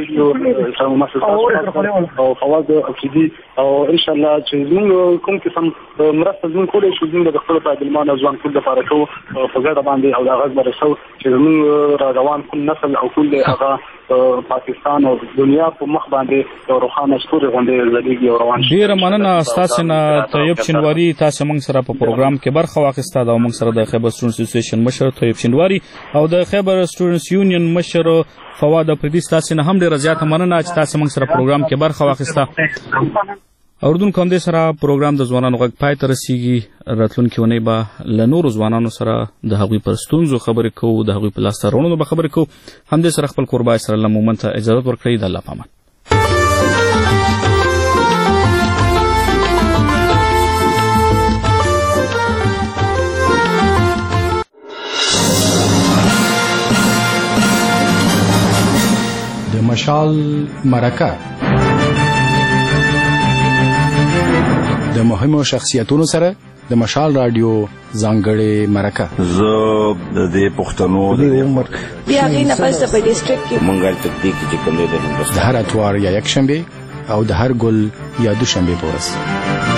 او فواز اکیدي او انشاءالله چې زموږ کوم قسم مرسته زموږ کولی شو زموږ د خپلو طالبانو او ځوان ټول دپاره کوو په ګډه باندې او د غږ به رسو چې زموږ را روان کوم نسل او ټول دی هغه پاکستان او دنیا په مخ باندې یو روښانه ستوري غونډې ځلېږي او روان شي. ډېره مننه ستاسو نه طیب شینواري، تاسو موږ سره په پروګرام کې برخه واخیسته دا موږ سره د خیبر سټوډنټس اسوسییشن مشر طیب شینواري او د خیبر سټوډنټس یونین مشر فواد افریدي تاسو نه هم ډېره زیاته مننه چې تاسو موږ سره پروګرام کې برخه واخیسته. اوردونکو هم دې سره پروګرام د ځوانانو غږ پای ته رسیږي. راتلونکي اونۍ به له نورو ځوانانو سره د هغوی پر ستونزو خبرې کوو، د هغوی په لاسته راوړنو به خبرې کوو. همدې سره خپل کوربای سره له مومن ته اجازه ورکړئ. د الله په امان. د مشال مرکه د مهمو شخصیتونو سره د مشال رادیو ځانګړې مرکه. زه د دې پښتنو د عمر بیا غي نه پس په ډیسټریکټ کې مونږ تدقیق چې کوم دی د هر اتوار یا یک شنبه او د هر ګل یا دوشنبه په ورځ